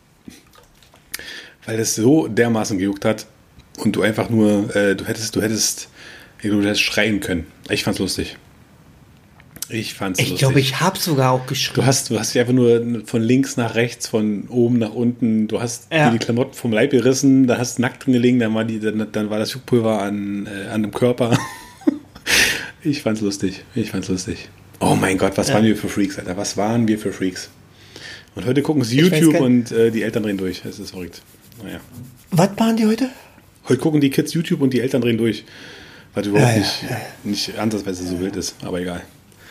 das so dermaßen gejuckt hat und du einfach nur, du hättest schreien können. Ich fand's lustig. Ich glaube, ich habe sogar auch geschrien. Du hast dich einfach nur von links nach rechts, von oben nach unten, du hast dir die Klamotten vom Leib gerissen, da hast nackt drin gelegen, dann war das Juckpulver an dem Körper. Ich fand's lustig. Oh mein Gott, was waren wir für Freaks, Alter? Was waren wir für Freaks? Und heute gucken sie YouTube und die Eltern drehen durch. Das ist verrückt. Naja. Was waren die heute? Heute gucken die Kids YouTube und die Eltern drehen durch. Was überhaupt nicht ansatzweise so wild ist, aber egal.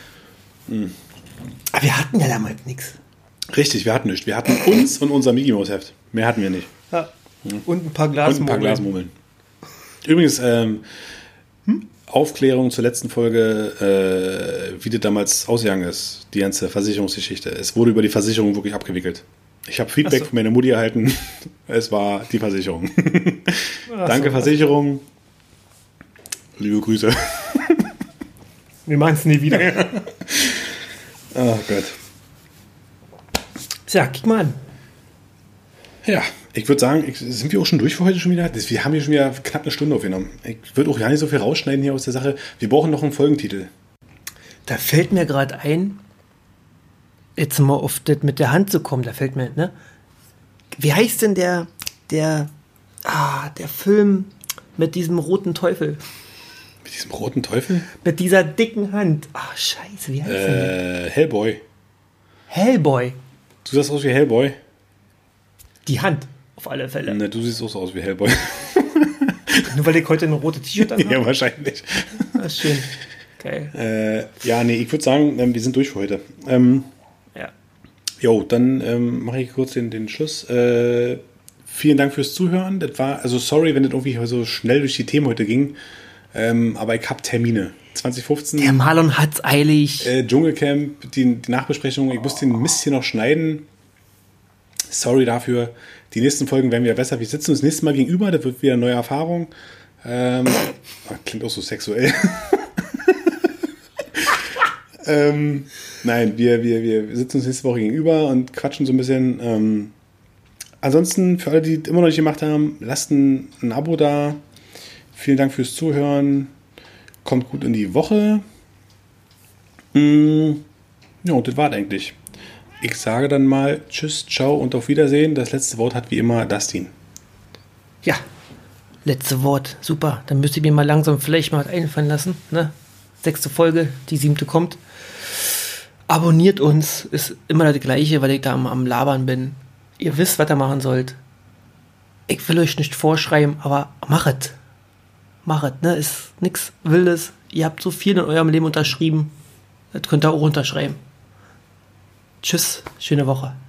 Aber wir hatten ja damals nichts. Richtig, wir hatten nichts. Wir hatten uns und unser Mickey Mouse Heft. Mehr hatten wir nicht. Ja. Und ein paar Glasmurmeln. Übrigens, Aufklärung zur letzten Folge, wie das damals ausgegangen ist, die ganze Versicherungsgeschichte. Es wurde über die Versicherung wirklich abgewickelt. Ich habe Feedback von meiner Mutti erhalten. Es war die Versicherung. Danke, Versicherung. Liebe Grüße. Wir machen es nie wieder. Oh Gott. Tja, guck mal an. Ja, ich würde sagen, sind wir auch schon durch für heute schon wieder? Wir haben hier schon wieder knapp eine Stunde aufgenommen. Ich würde auch gar nicht so viel rausschneiden hier aus der Sache. Wir brauchen noch einen Folgentitel. Da fällt mir gerade ein, jetzt mal auf das mit der Hand zu kommen, da fällt mir, ne? Wie heißt denn der Film mit diesem roten Teufel? Mit diesem roten Teufel? Mit dieser dicken Hand. Ach, scheiße, wie heißt der? Hellboy. Hellboy. Du sahst aus wie Hellboy. Die Hand, auf alle Fälle. Ne, du siehst auch so aus wie Hellboy. Nur weil ich heute ein rotes T-Shirt an habe? Ja, wahrscheinlich. Das ist schön. Geil. Ich würde sagen, wir sind durch für heute. Ja. Jo, dann mache ich kurz den Schluss. Vielen Dank fürs Zuhören. Das war, also sorry, wenn das irgendwie so schnell durch die Themen heute ging. Aber ich habe Termine. 2015. Der Marlon hat's eilig. Dschungelcamp, die Nachbesprechung. Ich muss den Mist hier noch schneiden. Sorry dafür. Die nächsten Folgen werden wieder besser. Wir sitzen uns das nächste Mal gegenüber. Das wird wieder eine neue Erfahrung. Klingt auch so sexuell. Nein, wir sitzen uns nächste Woche gegenüber und quatschen so ein bisschen. Ansonsten, für alle, die immer noch nicht gemacht haben, lasst ein Abo da. Vielen Dank fürs Zuhören. Kommt gut in die Woche. Ja, und das war's eigentlich. Ich sage dann mal Tschüss, ciao und auf Wiedersehen. Das letzte Wort hat wie immer Dustin. Ja, letzte Wort. Super. Dann müsst ihr mir mal langsam vielleicht mal was einfallen lassen. Ne? 6. Folge, die 7. kommt. Abonniert uns. Ist immer das Gleiche, weil ich da am Labern bin. Ihr wisst, was ihr machen sollt. Ich will euch nicht vorschreiben, aber machet. machet, ne? Ist nix Wildes. Ihr habt so viel in eurem Leben unterschrieben. Das könnt ihr auch unterschreiben. Tschüss, schöne Woche.